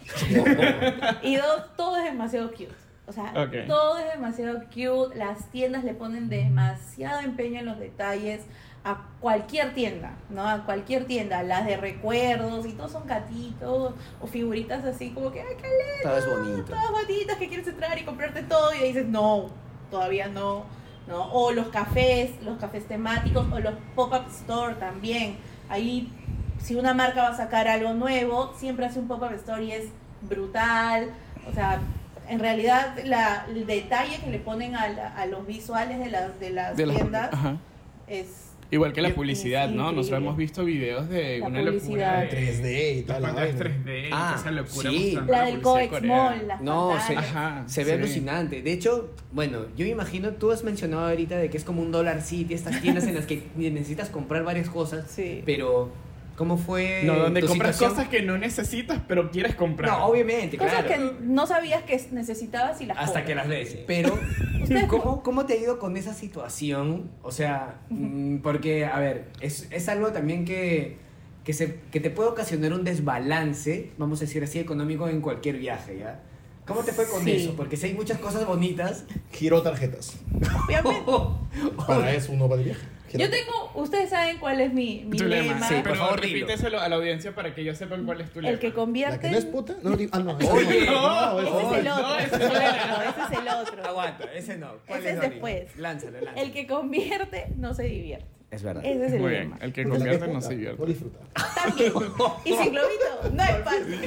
Y dos, todo es demasiado cute. O sea, Ok. todo es demasiado cute. Las tiendas le ponen demasiado empeño en los detalles. A cualquier tienda, ¿no? A cualquier tienda. Las de recuerdos y todos son gatitos o figuritas así como que, ¡ay, qué lindo! Todo es bonito. Todas bonitas que quieres entrar y comprarte todo y dices, no, todavía no. ¿No? O los cafés temáticos o los pop-up store también. Ahí, si una marca va a sacar algo nuevo, siempre hace un pop-up store y es brutal. O sea, en realidad el detalle que le ponen a los visuales de las tiendas Ajá. es... Igual que la Es publicidad, ¿no? increíble. Nosotros hemos visto videos de La una publicidad. locura de 3D y tal, las la pantallas vaina. 3D, Ah, esa locura sí. mostrando La la del publicidad Coex coreana. Mall, las No, pantallas. Ajá, Se ve sí. alucinante. De hecho, bueno, yo me imagino, tú has mencionado ahorita de que es como un Dollar City, estas tiendas en las que necesitas comprar varias cosas, Sí. pero ¿cómo fue No, donde tu compras situación? cosas que no necesitas, pero quieres comprar. No, obviamente, Cosas claro. que no sabías que necesitabas y las Hasta compras. que las ves. Pero, Ustedes ¿cómo te ha ido con esa situación? O sea, porque, a ver, es algo también que te puede ocasionar un desbalance, vamos a decir así, económico en cualquier viaje, ¿ya? ¿Cómo te fue con Sí. eso? Porque si hay muchas cosas bonitas. Giró tarjetas. Obviamente. Para eso uno va de viaje. Yo tengo, ustedes saben cuál es mi Tu lema, lema. sí, pero por favor, dilo. repíteselo a la audiencia para que ellos sepan cuál es tu lema. El que ¿La convierte. que no es puta? No, digo, no. esa Oye, no, Ese esa es el no. otro, no, ese es el otro, ese es el otro. Aguanta, ese no. ¿Cuál Ese es Dori? después. Lánzalo. El que convierte no se divierte. Es verdad. Ese es el Muy bien, lema. el que Puta, convierte es no puta, se divierte. No disfruta. También. Y sin globito, no es fácil.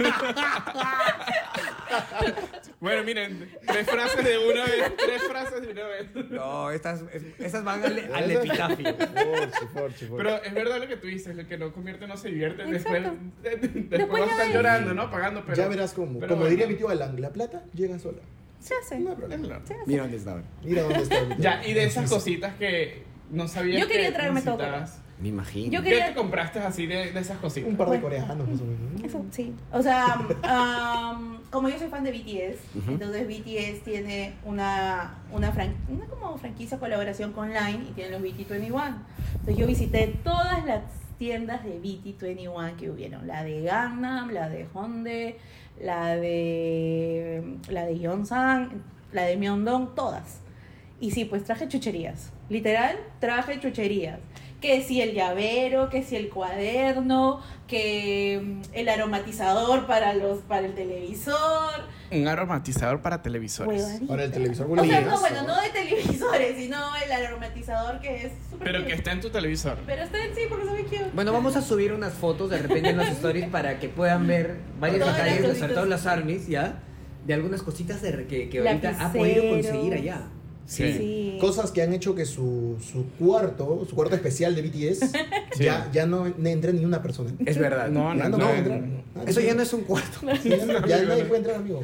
Bueno, miren, 3 frases de una vez, 3 frases de una vez. No, estas van al epitafio. Forchi. Pero es verdad lo que tú dices, el que no convierte no se divierte. Después, Exacto. después Después vas a ya estar ves. llorando, ¿no? Pagando, pero... Ya verás cómo. pero Como bueno. diría mi tío Alan, la plata llega sola. Se hace. No hay problema. Es verdad. Mira dónde estaba. Mira dónde está. mi tío. Ya, y de esas cositas que no sabías Yo quería que traerme todo necesitabas. Me imagino. Yo ¿Qué quería- te compraste así de esas cositas? Un par de Bueno. coreanos más o menos. Eso, sí. O sea, como yo soy fan de BTS, entonces BTS tiene una como franquicia colaboración con Line y tiene los BT21. Entonces yo visité todas las tiendas de BT21 que hubieron. La de Gangnam, la de Hyundai, la de Yeonsan, la de Myeongdong, todas. Y sí, pues traje chucherías. Literal, traje chucherías. que si el llavero, que si el cuaderno, que el aromatizador para el televisor. Un aromatizador para televisores. Huevadita. Para el televisor. O sea, no, huevadas. bueno, no de televisores, sino el aromatizador que es súper Pero cute. que está en tu televisor. Pero está en sí, porque se ve cute. Bueno, vamos a subir unas fotos de repente en las stories para que puedan ver varios Todas las detalles, sobre cositas. todo las armies, ¿ya? De algunas cositas que ahorita ha Lapiceros. podido conseguir allá. Sí. Sí. Cosas que han hecho que su cuarto especial de BTS, Sí. ya no entra ni una persona. Es verdad. No, Ya no, puede no. entrar. Eso ya no es un cuarto. Sí, ya nadie puede entrar, amigos.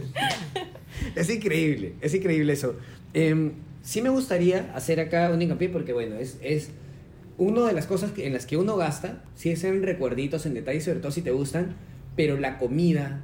Es increíble eso. Sí me gustaría hacer acá un hincapié porque, bueno, es una de las cosas en las que uno gasta, sí es en recuerditos, en detalles, sobre todo si te gustan, pero la comida,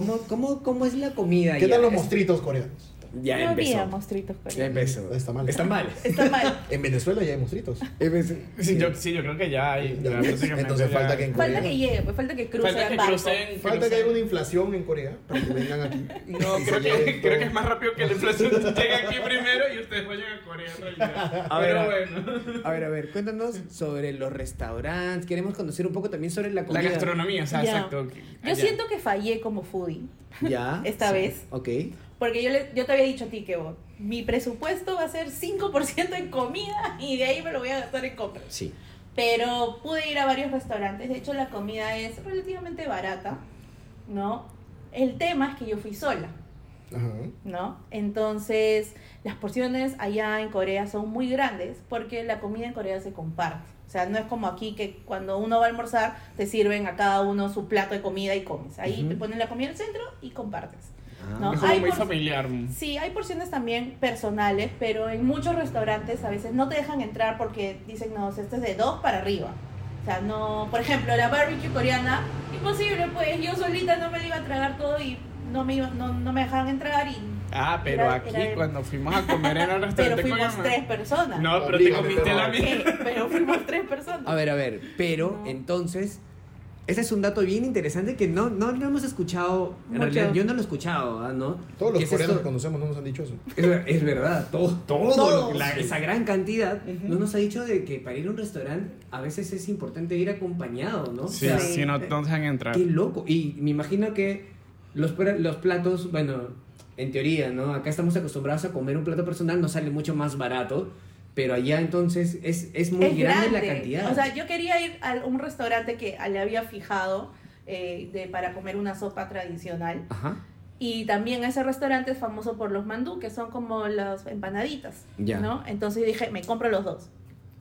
¿cómo es la comida? ¿Qué allá? tal los mostritos coreanos? Ya No empezó. había mostritos Ya coreanos. empezó. Está mal. Está mal. Está mal. En Venezuela ya hay mostritos. Sí, yo creo que ya hay. Ya, ya prácticamente entonces ya- falta que en Falta Corea. que llegue, pues falta que cruce Falta el que barco. crucen. Falta que haya una inflación en Corea para que vengan aquí. No, Y creo se lleven que todo. es más rápido que la inflación llegue aquí primero y ustedes vayan a Corea en realidad. A ver, Pero a- bueno. A ver, cuéntanos sobre los restaurantes. Queremos conocer un poco también sobre la La comida. gastronomía, o sea, Ya. exacto. Yo allá. siento que fallé como foodie. Ya. Esta vez. Ok. Porque yo te había dicho a ti que mi presupuesto va a ser 5% en comida y de ahí me lo voy a gastar en compras. Sí. Pero pude ir a varios restaurantes. De hecho, la comida es relativamente barata, ¿no? El tema es que yo fui sola, Ajá. ¿no? Entonces, las porciones allá en Corea son muy grandes porque la comida en Corea se comparte. O sea, no es como aquí que cuando uno va a almorzar te sirven a cada uno su plato de comida y comes. Ahí Ujú. te ponen la comida al centro y compartes. Ah. No, Es como hay muy por- familiar. Sí, hay porciones también personales, pero en muchos restaurantes a veces no te dejan entrar porque dicen, no, o sea, este es de 2 para arriba. O sea, no, por ejemplo, la barbecue coreana, imposible, pues yo solita no me la iba a tragar todo y no me dejaban entrar y... Ah, pero Era- aquí era- cuando fuimos a comer en el Pero restaurante fuimos coreano- 3 personas. No, pero te Oblígame, comiste la pero- mía. ¿Qué? Pero fuimos 3 personas. A ver, pero No. entonces, ese es un dato bien interesante que no hemos escuchado, en Mucho. realidad yo no lo he escuchado, ¿ah? ¿no? Todos los ¿Qué es coreanos esto? que conocemos no nos han dicho eso. Es verdad, todo Todos. esa gran cantidad Ujú. no nos ha dicho de que para ir a un restaurante a veces es importante ir acompañado, ¿no? Sí, O sea, sí, no te dejan entrar. qué loco. Y me imagino que los platos, bueno, en teoría, ¿no? Acá estamos acostumbrados a comer un plato personal, nos sale mucho más barato, pero allá entonces es muy grande la cantidad. O sea, yo quería ir a un restaurante que le había fijado para comer una sopa tradicional. Ajá. Y también ese restaurante es famoso por los mandú, que son como las empanaditas, Ya. ¿no? Entonces dije, me compro los dos.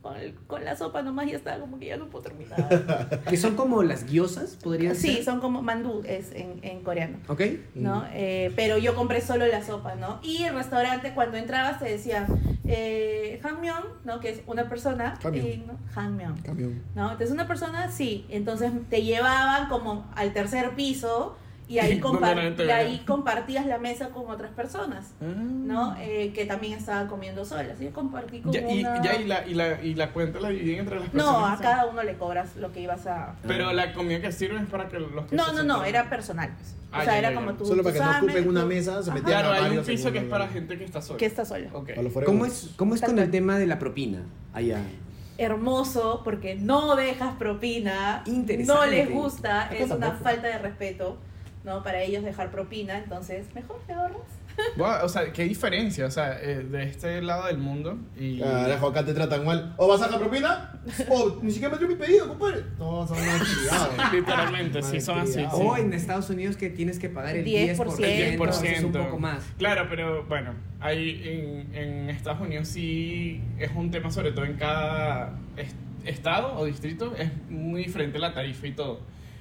Con la sopa nomás ya está, como que ya no puedo terminar. Que son como las gyozas, podrían ser. Sí, son como mandú, es en coreano, ¿Ok? ¿no? Pero yo compré solo la sopa, ¿no? Y el restaurante, cuando entrabas, te decían, Hangmyeon, ¿no? Que es una persona. Hangmyeon. ¿No? Hangmyeon, Camión. ¿no? Entonces una persona, sí. Entonces te llevaban como al tercer piso y ahí, Donde nadie te y vea. ahí compartías la mesa con otras personas, ¿no? Que también estaban comiendo solas. Yo compartí con Ya, una... y la cuenta la dividen entre las No, personas. a cada uno le cobras lo que ibas a... Pero la comida que sirven es para que los que No, se no, no, sientan. era personal. Pues. O Ah, sea, ya, era ya, como ya. tú. Solo para que no sabes, ocupen una tú- mesa, se Ajá. metían Claro, a hay un varios piso en que es una- para gente que está sola. Que está sola. Ok. A los ¿Cómo foreros. es con Tal el cual. tema de la propina allá? Hermoso, porque no dejas propina. Interesante. No les gusta, Acá es una tampoco. falta de respeto, ¿no? Para ellos dejar propina, entonces mejor te ahorras. Wow, o sea, qué diferencia, o sea, de este lado del mundo y... Carajo, acá te tratan mal. ¿O vas a sacar propina? ¿O ni siquiera me dio mi pedido, compadre? No, son mal criados. Literalmente, sí, son así. Malcriados. sí. O en Estados Unidos que tienes que pagar el 10%. 10%, El 10%. es un poco más. Claro, pero bueno, hay en Estados Unidos sí es un tema, sobre todo en cada estado o distrito, es muy diferente la tarifa y todo.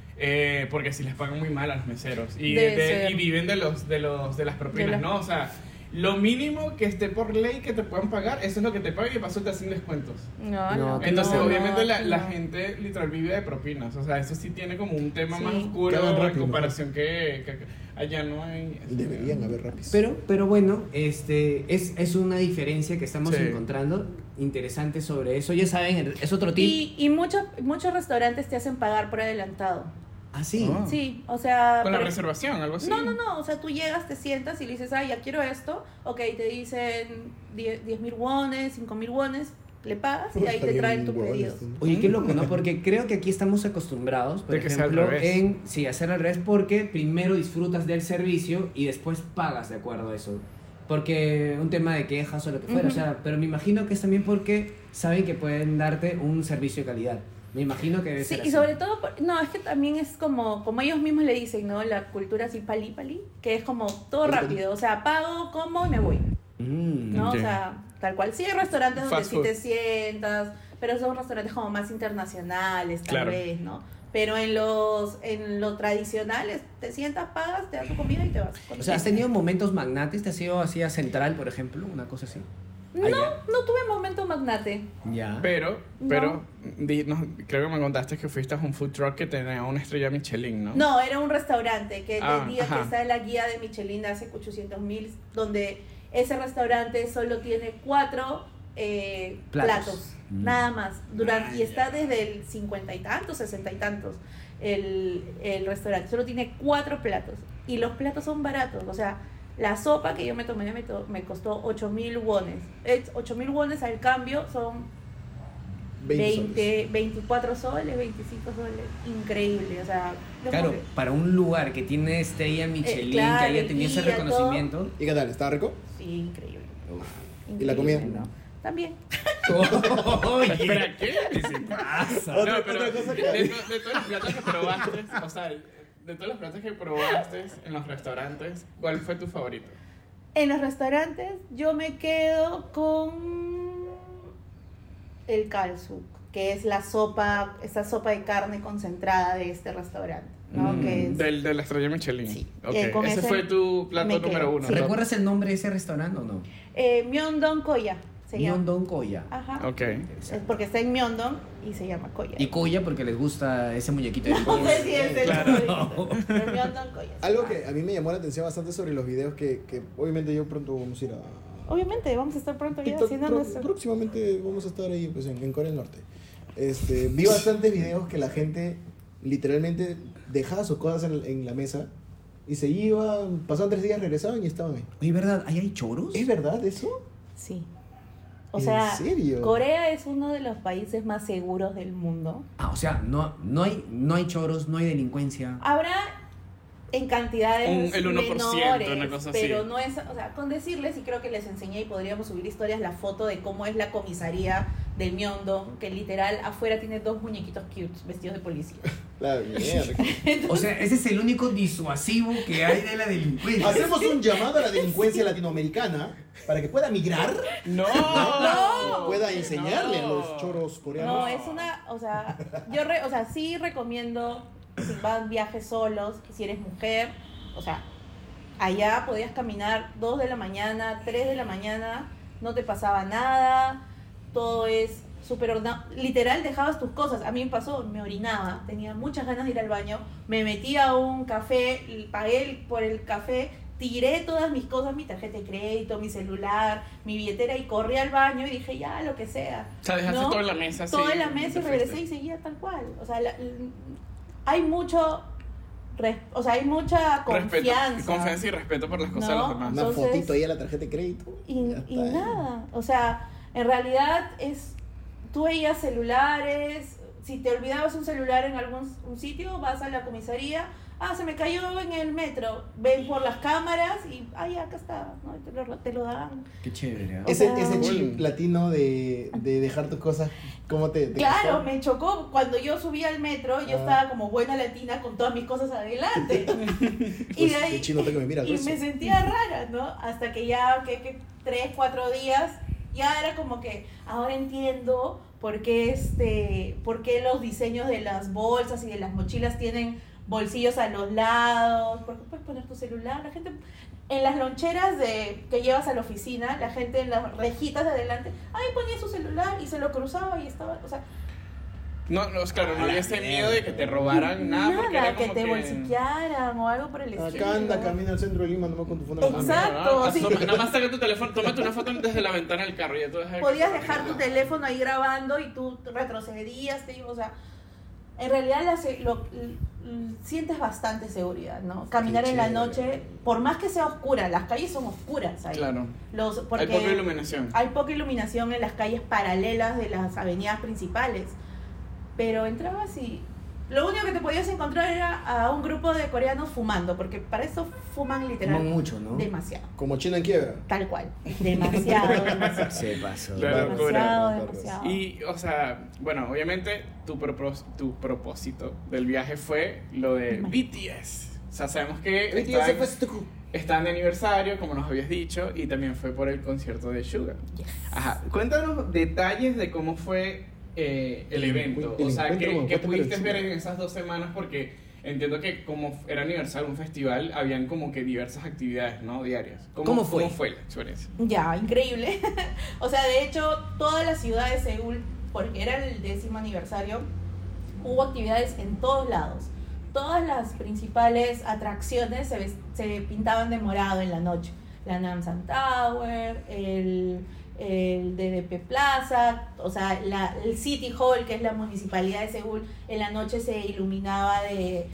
Porque si les pagan muy mal a los meseros y, Debe ser. y viven de las propinas, De las- ¿no? O sea, lo mínimo que esté por ley que te puedan pagar, eso es lo que te pagan y de paso te hacen descuentos. No, No, no. Entonces, no, obviamente, no, la no. gente literal vive de propinas. O sea, eso sí tiene como un tema Sí. más Que hagan oscuro rápido, en comparación que allá no hay. Deberían haber rapis. Pero bueno, es una diferencia que estamos Sí. encontrando interesante sobre eso. Ya saben, es otro tip. Y muchos restaurantes te hacen pagar por adelantado. Ah, sí. Ah. Sí, o sea... Con la por- reservación, algo así. No, o sea, tú llegas, te sientas y le dices, ya quiero esto, ok, te dicen 10.000 wones, 5.000 wones, le pagas y ahí te traen tu pedido. Oye, qué loco, ¿no? Porque creo que aquí estamos acostumbrados, por De que sea al ejemplo, revés. sí, hacer al revés, porque primero disfrutas del servicio y después pagas de acuerdo a eso. Porque un tema de quejas o lo que fuera, o sea, pero me imagino que es también porque saben que pueden darte un servicio de calidad. Me imagino que debe Sí, ser y así. sobre todo, no, es que también es como ellos mismos le dicen, ¿no? La cultura así pali, que es como todo rápido, o sea, pago, como y me voy, ¿no? Ok. O sea, tal cual. Sí hay restaurantes donde Fast sí food. te sientas, pero son restaurantes como más internacionales, tal Claro. vez, ¿no? Pero en los tradicionales, te sientas, pagas, te das tu comida y te vas. O sea, ¿has tenido momentos magnates? ¿Te has ido así a Central, por ejemplo? Una cosa así. Allá. No tuve momento magnate. Ya. No. Creo que me contaste que fuiste a un food truck que tenía una estrella Michelin, ¿no? No, era un restaurante que Ah, decía ajá. que está en la guía de Michelin de hace 800.000, donde ese restaurante solo tiene 4 platos, nada más. Y está desde el 50 y tantos, 60 y tantos el restaurante. Solo tiene 4 platos y los platos son baratos. O sea, la sopa que yo me tomé me costó 8.000 wones. 8.000 wones al cambio son 20, 24 soles, 25 soles. Increíble, o sea, yo Claro, como que- para un lugar que tiene estrella Michelin, claro, que haya tenido ese guía, reconocimiento. ¿Y qué tal? ¿Está rico? Sí, increíble. ¿Y la comida? Increíble, ¿no? También. Espera, ¿qué? ¿Qué se pasa? Otra- No, pero otra cosa que- de todos los platos que probaste, o sea, de todos los platos que probaste en los restaurantes, ¿cuál fue tu favorito? En los restaurantes yo me quedo con el kalsuk, que es esa sopa de carne concentrada de este restaurante, ¿no? Mm. Que es- De la estrella Michelin. Sí. Ok, Con ese ese fue tu plato me número quedo, 1. sí. ¿no? ¿Recuerdas el nombre de ese restaurante o no? Myeongdong Koya se llama. Myeongdong Koya. Ajá. Ok. Es porque está en Myeongdong y se llama Koya. Y Koya porque les gusta ese muñequito de No sé si es el Claro. favorito, pero Myeongdong Koya. se Algo llama. que a mí me llamó la atención bastante sobre los videos que obviamente yo pronto vamos a ir a Obviamente, vamos a estar pronto ya TikTok. haciendo nuestro... Próximamente vamos a estar ahí pues, en Corea del Norte. Vi bastantes videos que la gente literalmente dejaba sus cosas en la mesa y se iban, pasaban 3 días, regresaban y estaban ahí. Oye, ¿verdad? ¿Ahí hay choros? ¿Es verdad eso? Sí. O ¿En sea, serio? Corea es uno de los países más seguros del mundo. Ah, o sea, no hay choros, no hay delincuencia. Habrá en cantidades El 1%, menores, una cosa así. pero no es, o sea, con decirles, y creo que les enseñé y podríamos subir historias, la foto de cómo es la comisaría del Myeongdong, que literal afuera tiene 2 muñequitos cute vestidos de policía. La mierda. O sea, ese es el único disuasivo que hay de la delincuencia. Hacemos un llamado a la delincuencia latinoamericana para que pueda migrar, No. pueda enseñarle a No. los choros coreanos. No, es una, o sea, sí recomiendo si van viajes solos, si eres mujer, o sea, allá podías caminar 2 de la mañana, 3 de la mañana, no te pasaba nada, todo es súper ordenado. Literal, dejabas tus cosas. A mí me pasó, me orinaba, tenía muchas ganas de ir al baño, me metí a un café, pagué por el café, tiré todas mis cosas, mi tarjeta de crédito, mi celular, mi billetera y corrí al baño y dije, ya, lo que sea. O sea, dejaste ¿No? todo en la mesa. Todo sí, en la mesa y te regresé fuiste. y seguía tal cual. O sea, hay mucha confianza. Confianza y respeto por las cosas de No. los demás. Una Entonces- fotito ahí a la tarjeta de crédito. Y ya está, nada, o sea, en realidad tú veías celulares, si te olvidabas un celular en un sitio, vas a la comisaría, se me cayó en el metro, ven por las cámaras y, acá está, ¿no? Te lo dan. Qué chévere. ¿Ah? Ese sea- chip latino de dejar tus cosas, ¿cómo te Claro, costó? me chocó. Cuando yo subí al metro, yo estaba como buena latina con todas mis cosas adelante. Y Pues, de ahí, el chino te que me mira y grueso. me sentía rara, ¿no? Hasta que ya, que 3, 4 días, ya era como que ahora entiendo por qué los diseños de las bolsas y de las mochilas tienen bolsillos a los lados, porque puedes poner tu celular, la gente en las loncheras que llevas a la oficina, la gente en las rejitas de adelante, ahí ponía su celular y se lo cruzaba y estaba, o sea, No, claro, no había ese miedo de que te robaran nada, porque era que como te bolsiquearan o algo por el estilo. Acá anda, camina al centro de Lima, nomás con tu fondo en la mano. Exacto, sí. Nada más saca tu teléfono, tómate una foto desde la ventana del carro y ya tú dejas de- Podías dejar tu teléfono ahí grabando y tú retrocedías, o sea, en realidad sientes bastante seguridad, ¿no? Caminar Qué en la chévere. noche, por más que sea oscura, las calles son oscuras ahí. Claro. Porque Hay poca iluminación. hay poca iluminación en las calles paralelas de las avenidas principales. Pero entrabas y lo único que te podías encontrar era a un grupo de coreanos fumando, porque para eso fuman literal Fuman mucho, ¿no? demasiado. Como China en quiebra. Tal cual. Demasiado, demasiado. Se pasó. Claro. Demasiado, locura. demasiado. Y, o sea, bueno, obviamente tu propósito del viaje fue lo de BTS. O sea, sabemos que están de aniversario, como nos habías dicho, y también fue por el concierto de Suga. Yes. Ajá, cuéntanos detalles de cómo fue el evento. el O sea, encuentro ¿qué con pudiste Fuerte ver Pero en esas 2 semanas? Porque entiendo que como era aniversario, un festival, habían como que diversas actividades, ¿no? Diarias. ¿Cómo fue? ¿Cómo fue la experiencia? Ya, increíble. O sea, de hecho, toda la ciudad de Seúl, porque era el 10º aniversario, hubo actividades en todos lados. Todas las principales atracciones se pintaban de morado en la noche. La Namsan Tower, el DDP Plaza, o sea, el City Hall, que es la municipalidad de Seúl, en la noche se iluminaba de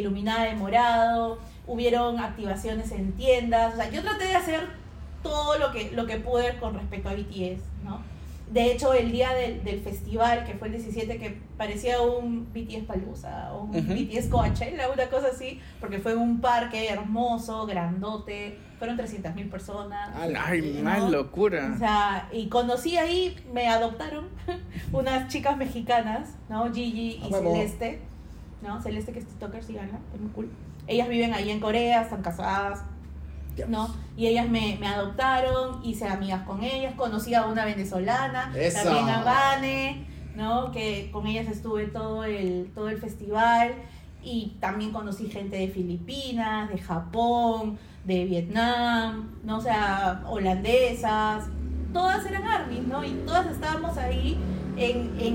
morado. Hubieron activaciones en tiendas. O sea, yo traté de hacer todo lo que pude con respecto a BTS, ¿no? De hecho, el día del festival, que fue el 17, que parecía un BTS Palooza o un BTS Coachella, una cosa así, porque fue un parque hermoso, grandote, fueron 300.000 personas. Ay, ¿no? una locura. O sea, y conocí ahí, me adoptaron unas chicas mexicanas, ¿no? Gigi y Huevo. Celeste, ¿no? Celeste, que es TikToker, síganla, es muy cool. Ellas viven ahí en Corea, están casadas, ¿no? Y ellas me adoptaron, hice amigas con ellas, conocí a una venezolana, ¡Eso! también a Vane, ¿no? Que con ellas estuve todo el festival, y también conocí gente de Filipinas, de Japón, de Vietnam, ¿no? O sea, holandesas, todas eran ARMYs, ¿no? Y todas estábamos ahí en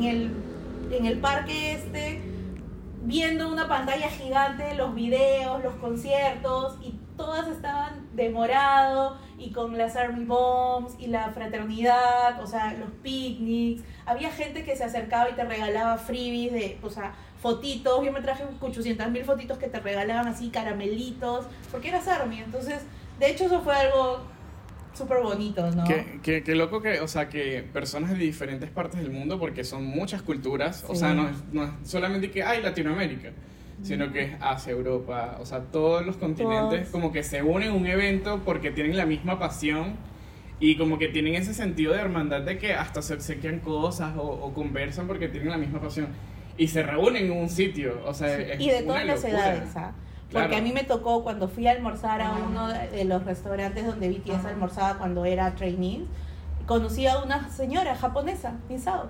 el parque viendo una pantalla gigante, los videos, los conciertos, y todas estaban de morado y con las Army Bombs y la fraternidad, o sea, los picnics. Había gente que se acercaba y te regalaba freebies o sea, fotitos. Yo me traje 800.000 fotitos que te regalaban así, caramelitos, porque eras Army. Entonces, de hecho, eso fue algo súper bonito, ¿no? Qué loco que, o sea, que personas de diferentes partes del mundo, porque son muchas culturas, o Sí. sea, no es solamente que hay Latinoamérica, sino que es Asia, Europa, o sea, todos los continentes Todos. como que se unen en un evento porque tienen la misma pasión y como que tienen ese sentido de hermandad de que hasta se obsequian cosas o conversan porque tienen la misma pasión y se reúnen en un sitio, o sea, es Y de una todas las locura. edades, ¿ah? Porque Claro. a mí me tocó cuando fui a almorzar a uno de los restaurantes donde BTS almorzaba cuando era trainee, conocí a una señora japonesa, Misao,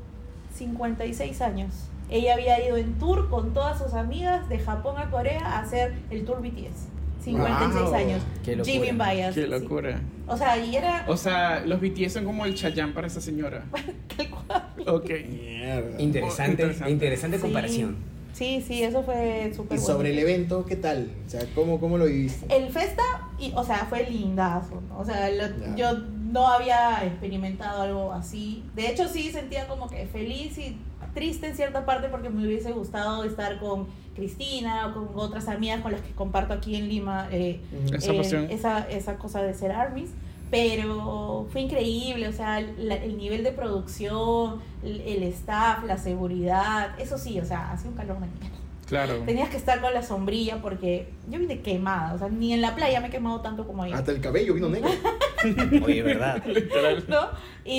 56 años. Ella había ido en tour con todas sus amigas de Japón a Corea a hacer el tour BTS. 56 Wow. años. Qué locura. Jimin Bias. Qué sí. locura. O sea, y era O sea, los BTS son como el Chayanne para esa señora. tal cual. Ok. Mierda. Interesante Sí. comparación. Sí, sí, eso fue súper Y bueno. sobre el evento, ¿qué tal? O sea, ¿cómo lo viviste? El festa, o sea, fue lindazo, ¿no? O sea, Ya. yo no había experimentado algo así. De hecho, sí sentía como que feliz y triste en cierta parte porque me hubiese gustado estar con Cristina o con otras amigas con las que comparto aquí en Lima Esa pasión. esa cosa de ser ARMYs. Pero fue increíble, o sea, el nivel de producción, el staff, la seguridad, eso sí, o sea, hacía un calor de mierda. Claro. Tenías que estar con la sombrilla porque yo vine quemada, o sea, ni en la playa me he quemado tanto como ahí, Hasta el cabello vino negro. Oye, ¿verdad? Literal. ¿no?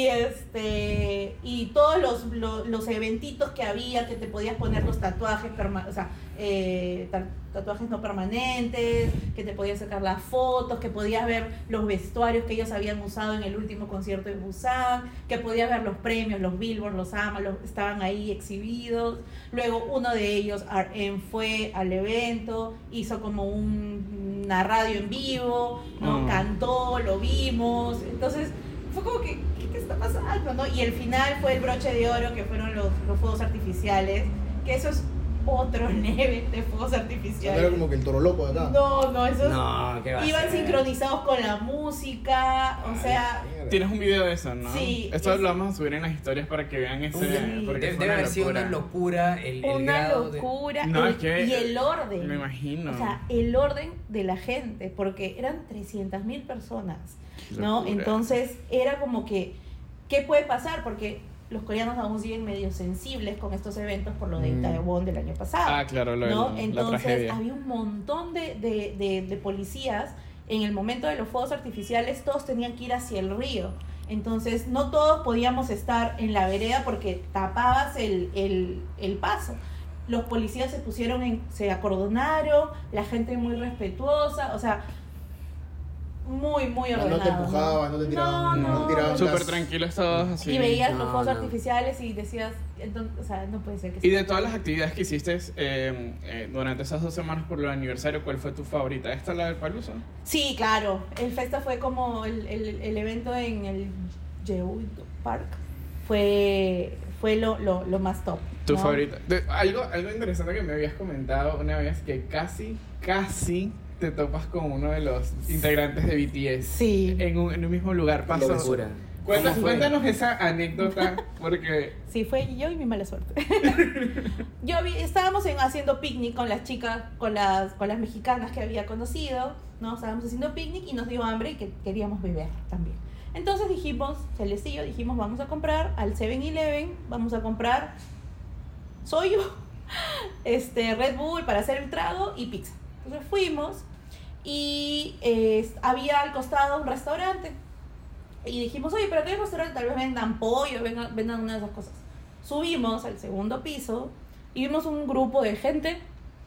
Y todos los eventitos que había, que te podías poner los tatuajes, o sea, tatuajes no permanentes, que te podías sacar las fotos, que podías ver los vestuarios que ellos habían usado en el último concierto de Busan, que podías ver los premios, los Billboard, los AMA, estaban ahí exhibidos. Luego uno de ellos, RM, fue al evento, hizo como una radio en vivo, ¿no? Cantó, lo vimos. Entonces fue como que, ¿qué está pasando? ¿No? Y el final fue el broche de oro, que fueron los fuegos artificiales, que eso es otro nivel de fuegos O artificiales. sea, era como que el toro loco de acá. No, esos No, ¿qué va a iban ser? sincronizados con la música, o sea, Mierda. Tienes un video de eso, ¿no? Sí, Esto es- lo vamos a subir en las historias para que vean ese. Sí. Porque fue Debe haber sido una locura el una grado de... locura. No, el- es que- y el orden. Me imagino. O sea, el orden de la gente, porque eran 300.000 personas, Qué ¿no? locura. Entonces era como que, ¿qué puede pasar? Porque los coreanos aún siguen medio sensibles con estos eventos por lo de Itaewon del año pasado. Ah, claro, ¿no? la Entonces tragedia. había un montón de policías. En el momento de los fuegos artificiales todos tenían que ir hacia el río. Entonces no todos podíamos estar en la vereda porque tapabas el paso. Los policías se acordonaron, la gente muy respetuosa, o sea, muy No ordenado. te empujaban, no te tiraban, No, no te tiraban Súper gas. tranquilos todos así. Y veías No, los fuegos no. artificiales y decías, entonces, o sea, no puede ser que Y sea de todas las actividades que hiciste durante esas 2 semanas por el aniversario, ¿cuál fue tu favorita? ¿Esta la del Palusa? Sí, claro. El Festa fue como el evento en el Yeouido Park. Fue lo más top. ¿Tu ¿no? favorita? Algo interesante que me habías comentado una vez, que casi te topas con uno de los integrantes de BTS. Sí. En un mismo lugar. Pasó. Locura. Cuéntanos, ¿Cómo fue? cuéntanos esa anécdota, porque... Sí, fue yo y mi mala suerte. Estábamos haciendo picnic con las chicas, con las mexicanas que había conocido, ¿no? Estábamos haciendo picnic y nos dio hambre y que queríamos beber también. Entonces dijimos, Celeste y yo dijimos, vamos a comprar al 7-Eleven, vamos a comprar soyo, Red Bull para hacer el trago y pizza. Entonces fuimos y había al costado un restaurante. Y dijimos, oye, pero aquí hay un restaurante, tal vez vendan pollo, vendan una de esas cosas. Subimos al segundo piso y vimos un grupo de gente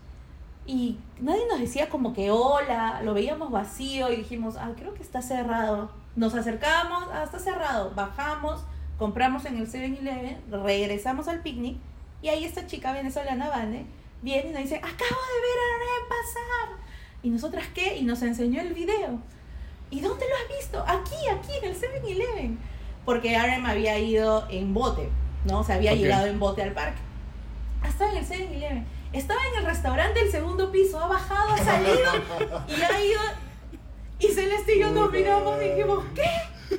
y nadie nos decía como que hola, lo veíamos vacío y dijimos, creo que está cerrado. Nos acercamos, está cerrado, bajamos, compramos en el 7-Eleven, regresamos al picnic y ahí esta chica venezolana, Vane, viene y nos dice, acabo de ver a Ren pasar. ¿Y nosotras qué? Y nos enseñó el video. ¿Y dónde lo has visto? Aquí, en el 7-Eleven. Porque RM había ido en bote, ¿no? O sea, había Ok. llegado en bote al parque. Estaba en el 7-Eleven. Estaba en el restaurante del segundo piso, ha bajado, ha salido y ha ido. Y Celeste y yo nos miramos y dijimos, ¿qué?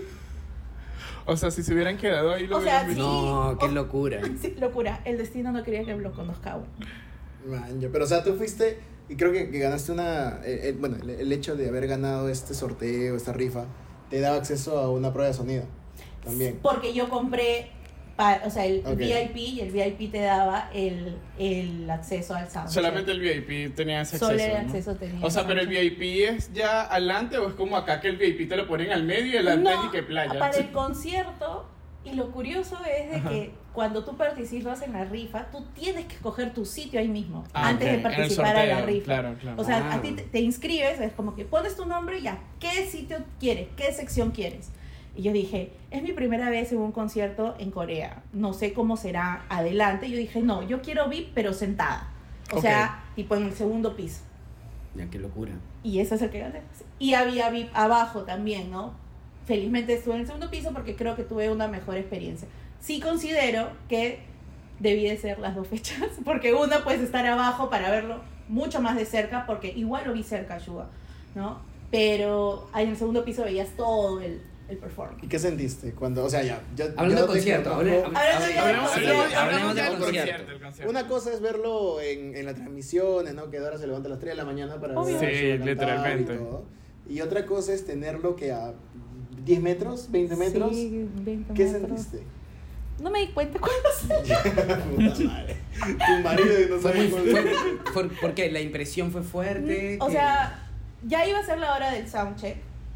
O sea, si se hubieran quedado ahí, lo O sea, hubieran visto. No, qué locura. Sí, locura. El destino no quería que lo conozca aún. Man, pero o sea, tú fuiste y creo que ganaste bueno, el hecho de haber ganado este sorteo, esta rifa, te daba acceso a una prueba de sonido también. Porque yo compré, o sea, el Ok. VIP y el VIP te daba el acceso al soundcheck. Solamente el VIP tenía ese acceso, Solo el ¿no? acceso tenía. O sea, pero el VIP es ya adelante o es como acá que el VIP te lo ponen al medio y adelante No, y que playa. para el concierto, y lo curioso es de que cuando tú participas en la rifa, tú tienes que escoger tu sitio ahí mismo, antes ok, de en el participar a la sorteo, rifa. Claro. O sea, Ah. a ti te inscribes, es como que pones tu nombre y ya, ¿qué sitio quieres? ¿Qué sección quieres? Y yo dije, es mi primera vez en un concierto en Corea, no sé cómo será adelante. Yo dije, no, yo quiero VIP pero sentada. O Ok. sea, tipo en el segundo piso. Ya, qué locura. Y ese es el que gané. Y había VIP abajo también, ¿no? Felizmente estuve en el segundo piso porque creo que tuve una mejor experiencia. Sí considero que debí de ser las 2 fechas, porque una puedes estar abajo para verlo mucho más de cerca, porque igual lo vi cerca, Yuga, ¿no? Pero ahí en el segundo piso veías todo el performance. ¿Y qué sentiste cuando, o sea, ya Hablando yo de concierto, conozco- hablemos del concierto. el concierto. Una cosa es verlo en las transmisiones, ¿no? Que Dora se levanta a las 3 de la mañana para Obvio. ver Sí, su cantar literalmente. y todo. Y otra cosa es tenerlo que a 10 metros, 20 metros. Sí, 20 ¿Qué metros. sentiste? No me di cuenta cuándo. Puta madre. Tu marido no Fue sabe muy, cuál- ¿Por qué? ¿La impresión fue fuerte? O ¿Qué? sea, ya iba a ser la hora del soundcheck.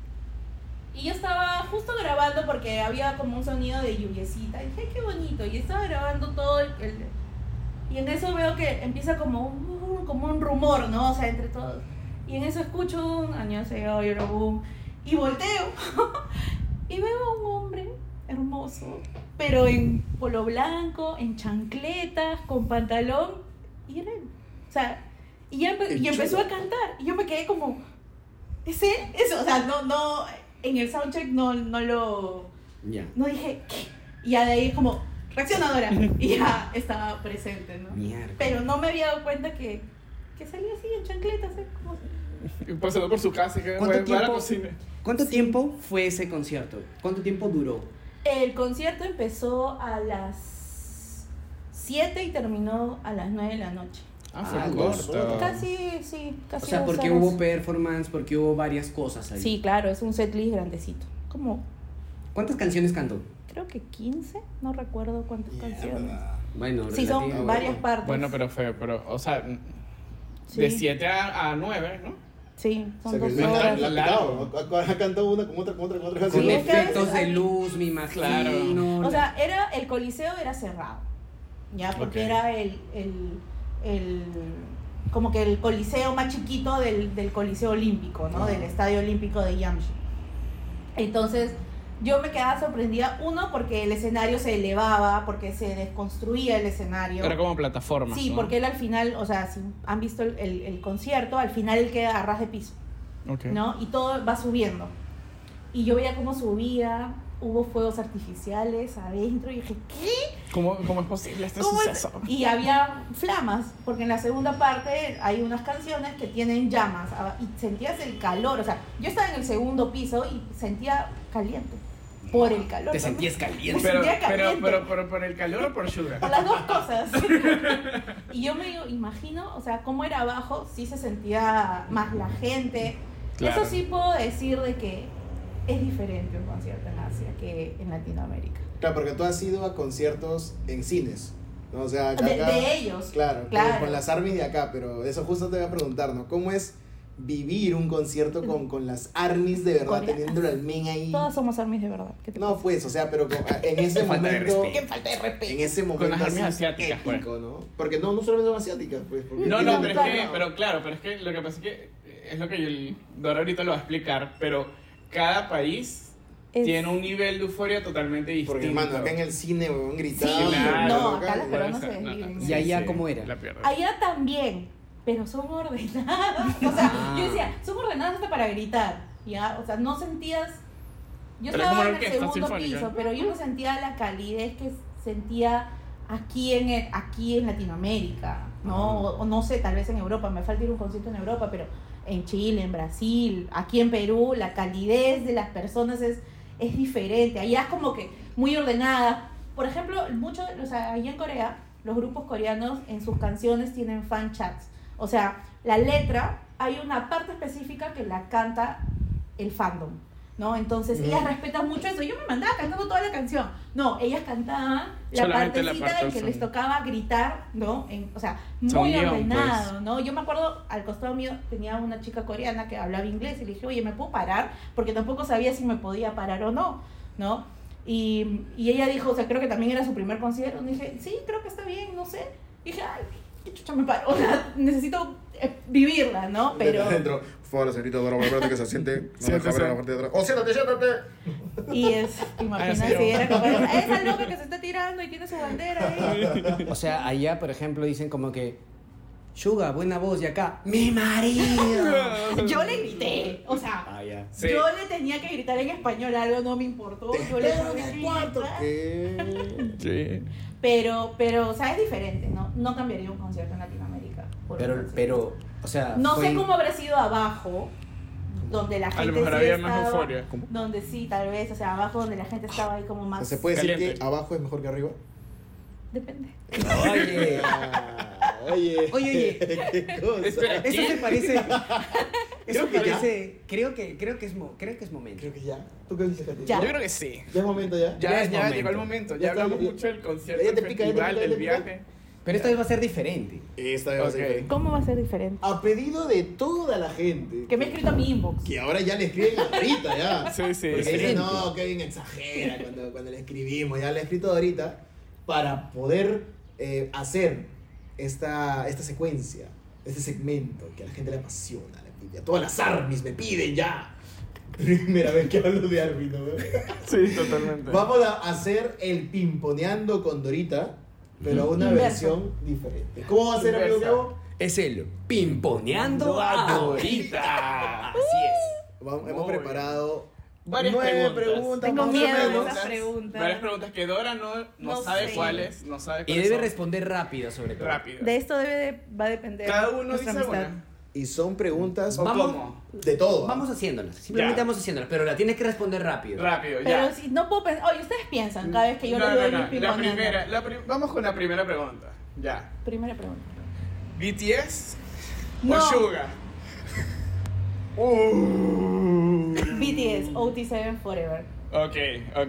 Y yo estaba justo grabando porque había como un sonido de lluviecita. Y dije, "Ay, qué bonito". Y estaba grabando todo y en eso veo que empieza como un rumor, ¿no? O sea, entre todos. Y en eso escucho un "Annyeonghaseyo, Yorobun", y volteo. Y veo a un hombre hermoso, pero en polo blanco, en chancletas, con pantalón. Y era él. O sea, y empezó a cantar. Y yo me quedé como, ¿es él? Eso, o sea, no, en el soundcheck no Ya. dije, ¿qué? Y ya de ahí es como, reaccionadora. Y ya estaba presente, ¿no? Mierda. Pero no me había dado cuenta que salía así en chancletas, ¿eh? Como... Pasando por su casa y que ¿Cuánto va a la tiempo? cocina. ¿Cuánto tiempo fue ese concierto? ¿Cuánto tiempo duró? El concierto empezó a las 7 y terminó a las 9 de la noche. Fue Ah, corto. 2 horas. Casi O sea, 2 porque horas. hubo performance, porque hubo varias cosas ahí. Sí, claro, es un setlist grandecito. Como, ¿Cuántas canciones cantó? creo que 15, no recuerdo cuántas canciones. Bueno, Sí, son relativo. varias partes. Bueno, pero, o sea, Sí. de 7 a 9, ¿no? Sí, O son sea, que 2 el man horas. la ha picado. Ha cantado una con otra canción. Con Sí, es que efectos a de veces- luz, me imagino. Claro. O sea, el coliseo era cerrado, ya, porque Ok. era como que el coliseo más chiquito del coliseo olímpico, ¿no? Ah. Del estadio olímpico de Yamshi. Entonces, yo me quedaba sorprendida, uno, porque el escenario se elevaba, porque se desconstruía el escenario. Era como plataforma. Sí, ¿no? porque él al final, o sea, si han visto el concierto, al final él queda a ras de piso, Ok. ¿no? Y todo va subiendo. Y yo veía cómo subía, hubo fuegos artificiales adentro, y dije, ¿qué? ¿Cómo es posible este ¿Cómo es? suceso? Y había flamas, porque en la segunda parte hay unas canciones que tienen llamas, y sentías el calor, o sea, yo estaba en el segundo piso y sentía caliente, por el calor. Te ¿no? sentías Me caliente. Pero, sentía caliente. pero por el calor o por Sugar. Por las dos cosas. Y yo me imagino, o sea, cómo era abajo, sí se sentía más la gente. Claro. Eso sí puedo decir de que es diferente un concierto en Asia que en Latinoamérica. Claro, porque tú has ido a conciertos en cines, ¿no? O sea, acá, De ellos. Claro, Claro. con las ARMYs de acá, pero eso justo te voy a preguntar, ¿no? ¿Cómo es vivir un concierto con las ARMYs de verdad, Coreanas. teniéndolo al men ahí? Todas somos armies de verdad. ¿Qué te No, pasa? pues, o sea, pero en ese Falta de momento... respeto. Qué falta de respeto. En ese momento las armies así asiáticas, pues. épico, ¿no? Porque no solamente son asiáticas, pues. porque No, tienen- pero es que, Claro. pero es que lo que pasa es que es lo que Dora ahorita lo va a explicar, pero cada país Es- tiene un nivel de euforia totalmente distinto. Porque, hermano, acá en el cine, weón, gritando. Sí, claro, no, acá- acá las peruanas se Por eso, desviven. ¿Y allá cómo era? La pierdes. Allá también, pero son ordenadas. O sea, Ah. yo decía, son ordenadas hasta para gritar. ¿Ya? O sea, no sentías. Yo Pero es como estaba en una el orquesta segundo sinfónica. piso, pero yo no sentía la calidez que sentía aquí en Latinoamérica, ¿no? O no sé, tal vez en Europa, me falta ir a un concierto en Europa, pero en Chile, en Brasil, aquí en Perú, la calidez de las personas es diferente. Allá es como que muy ordenada. Por ejemplo, o sea, allá en Corea, los grupos coreanos en sus canciones tienen fan chats. O sea, la letra, hay una parte específica que la canta el fandom, ¿no? Entonces, ellas respetan mucho eso. Yo me mandaba cantando toda la canción. No, ellas cantaban la Solamente la partecita parte en que del les fandom. tocaba gritar, ¿no? O sea, Son muy guión, ordenado, pues. ¿no? Yo me acuerdo, al costado mío tenía una chica coreana que hablaba inglés y le dije, oye, ¿me puedo parar? Porque tampoco sabía si me podía parar o no, ¿no? Y ella dijo, o sea, creo que también era su primer concierto. Y dije, sí, creo que está bien, no sé. Y dije, ay, qué chucha me paro. O sea, necesito vivirla, ¿no? Pero... Dentro, por favor, la señorita Dora, espérate que se siente. No Siéntese. deja ver a la parte de atrás. ¡Oh, siéntate, siéntate! Y ¿te imaginas Ah, sí, si no. era como, esa loca que se está tirando y tiene su bandera ahí? O sea, allá, por ejemplo, dicen como que Suga, buena voz, y acá, ¡mi marido! Yo le grité, o sea, Ah, ya. Sí. yo le tenía que gritar en español algo, no me importó. Yo le Espero en tuve el que cuarto. gritar. ¿Qué? Sí. Pero, o sea, es diferente, ¿no? No cambiaría un concierto en Latinoamérica. por un concierto. Pero, o sea, No fue sé en- cómo habrá sido abajo, donde la gente A lo mejor sí había más estaba- euforia. Donde sí, tal vez, o sea, abajo donde la gente estaba ahí como más... ¿Se puede decir Caliente. que abajo es mejor que arriba? Depende. Oye, Oye. Oye, ¿Qué cosa? Espera. eso se parece. Eso Creo que ya. parece. Creo que es momento. Creo que ya. ¿Tú qué dices, Katy? Ya. Yo creo que sí. ¿Ya es momento ya? Ya es momento. Llegó el momento. Ya Ya está, hablamos ya- mucho del concierto, ya del te pica, ya te festival, pica, ya del te pica. viaje. Pero esta vez va a ser diferente. Esta vez va a ser Ok. diferente. ¿Cómo va a ser diferente? A pedido de toda la gente. Que me ha escrito a mi inbox. Que ahora ya le escriben ahorita ya. Sí, sí. Porque sí. dicen, no, Kevin exagera cuando le escribimos. Ya le he escrito ahorita para poder hacer esta secuencia, este segmento que a la gente le apasiona, le pide. A todas las armies me piden ya. Primera vez que hablo de Army, ¿no? Sí, totalmente. Vamos a hacer el pimponeando con Dorita, pero una Inverso. versión diferente. ¿Cómo va a ser, amigo Inversa. Gabo? Es el pimponeando a Dorita. Así es. Hemos Muy preparado varias 9 preguntas. preguntas. Tengo más o miedo de menos. esas preguntas. Varias preguntas que Dora no No sabe sé. cuáles, no sabe Y cuáles debe son. responder rápido, sobre todo. Rápido. De esto va a depender. Cada uno nuestra dice amistad. una. Y son preguntas ¿O Vamos- cómo? de todo. Vamos haciéndolas, simplemente Ya. vamos haciéndolas, pero la tienes que responder rápido. Rápido, Pero ya. si no puedo pensar. Oye, ustedes piensan cada vez que yo no, les no, doy no. mi La pimponeando. primera, vamos con la primera pregunta. Ya. Primera pregunta. ¿BTS No. o Suga? BTS, OT7 Forever. Ok.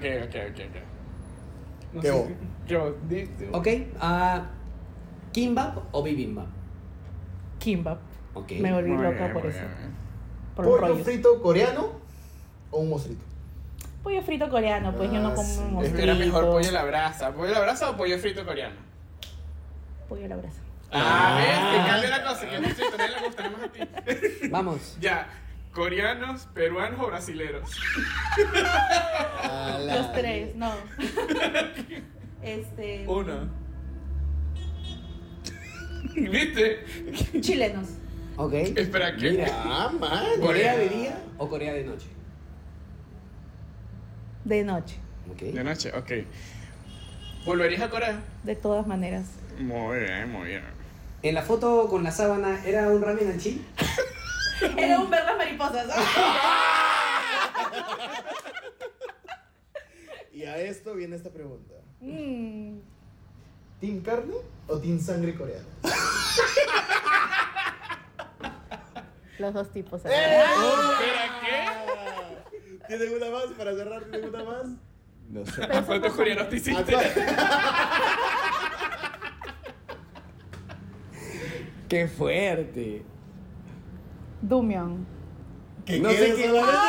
No ¿Qué sé vos? si- ¿Qué vos? Ok, ¿Kimbap o Bibimbap? Kimbap. Ok. Me volví Muy loca bien, por muy eso. bien. Por los ¿Pollo rollos. frito coreano o un mostrito? Pollo frito coreano, pues yo no como sí. un Era mostrito. mejor pollo a la brasa. ¿Pollo a la brasa o pollo frito coreano? Pollo a la brasa. ¿Ves? Que cambia la cosa. Que el mostrito no le gusta más a ti. Vamos. Ya. ¿Coreanos, peruanos o brasileros? Los tres, no. Uno. ¿Viste? Chilenos. Ok. Espera, ¿qué? Mira, Ah, man. ¿Corea de día o Corea de noche? De noche. Ok. De noche, ok. ¿Volverías a Corea? De todas maneras. Muy bien, muy bien. En la foto con la sábana, ¿era un ramen al chile? Era un ver las mariposas. Y a esto viene esta pregunta. Mm, ¿Team carne o team sangre coreana? los dos tipos. ¿Espera qué? ¿Tienen una más para cerrar? ¿Tienen una más? No sé. ¿Cuántos coreanos te hiciste? ¡Qué fuerte! Dumyeon. ¿Qué No sé quieres qué- solamente?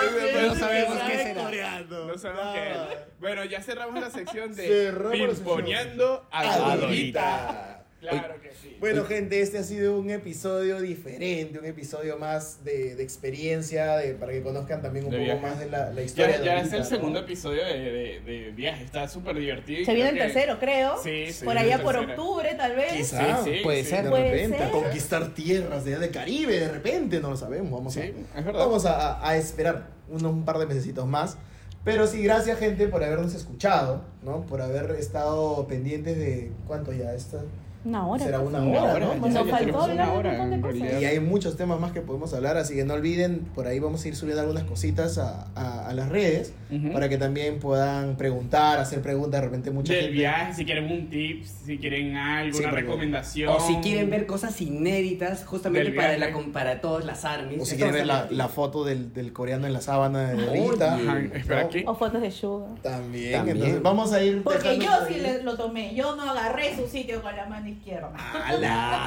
no sabemos qué será. Coreano. No sabemos qué es. Bueno, ya cerramos la sección de Cerramos la sección. Pimponeando a A Dorita. Claro que sí. Bueno, gente, este ha sido un episodio diferente, un episodio más de experiencia, para que conozcan también un De poco viaje. más de la historia. Ya de es el Dorita, segundo ¿no? episodio de viaje. Está súper divertido. y Se viene el creo que- tercero, creo. Sí, sí, Por viene allá el por tercero. octubre, tal vez. Quizá, Sí, sí, puede sí. ser. de Puede repente, ser. a conquistar tierras de allá de Caribe, de repente, no lo sabemos. Vamos, Sí, a, es verdad. vamos a esperar un par de mesecitos más. Pero sí, gracias, gente, por habernos escuchado, ¿no? Por haber estado pendientes de... ¿Cuánto ya está? Una hora. Será casi. una hora, ¿no? Pues nos ya faltó tenemos hablar una un hora, montón de en cosas. realidad. Y hay muchos temas más que podemos hablar, así que no olviden, por ahí vamos a ir subiendo algunas cositas a las redes, Ujú. para que también puedan preguntar, hacer preguntas, de repente mucha Del gente... viaje, si quieren un tip, si quieren algo, Sí, una porque- recomendación. O si quieren ver cosas inéditas, justamente Del para, viaje. para todas las armies. O si Esto quieren ver va a estar la foto del coreano en la sábana de Dorita. Ajá, espera, ¿no? ¿qué? O fotos de Sugar. También, También. entonces vamos a ir Porque dejando yo por sí ahí. lo tomé. Yo no agarré su sitio con la mano izquierda. ¡A la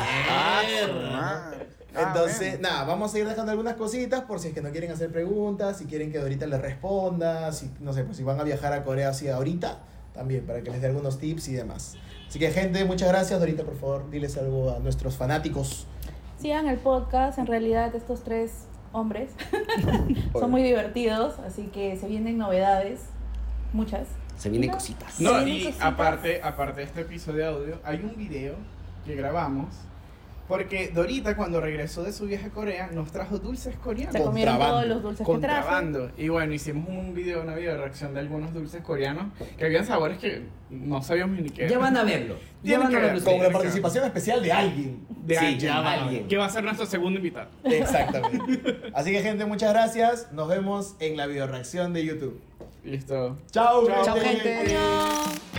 mierda! Entonces, nada, vamos a ir dejando algunas cositas por si es que no quieren hacer preguntas, si quieren que Dorita les responda, si no sé, pues si van a viajar a Corea así ahorita, también para que les dé algunos tips y demás. Así que, gente, muchas gracias. Dorita, por favor, diles algo a nuestros fanáticos. Sigan el podcast. En realidad, estos tres hombres son muy divertidos. Así que se vienen novedades. Muchas. Se vienen No. cositas. No, Sí, y cositas. aparte de este episodio de audio, hay un video que grabamos. Porque Dorita, cuando regresó de su viaje a Corea, nos trajo dulces coreanos. Se comieron Contrabando. todos los dulces que trajo. Contrabando. Y bueno, hicimos un video, una video reacción de algunos dulces coreanos que habían sabores que no sabíamos ni qué. Ya van a verlo. Ya Tienen van que a verlo ver. Con ustedes. la participación especial de alguien. De Sí, alguien, ya van a ver. que va a ser nuestro segundo invitado. Exactamente. Así que, gente, muchas gracias. Nos vemos en la video reacción de YouTube. Listo. Chao, Chao, gente. Adiós.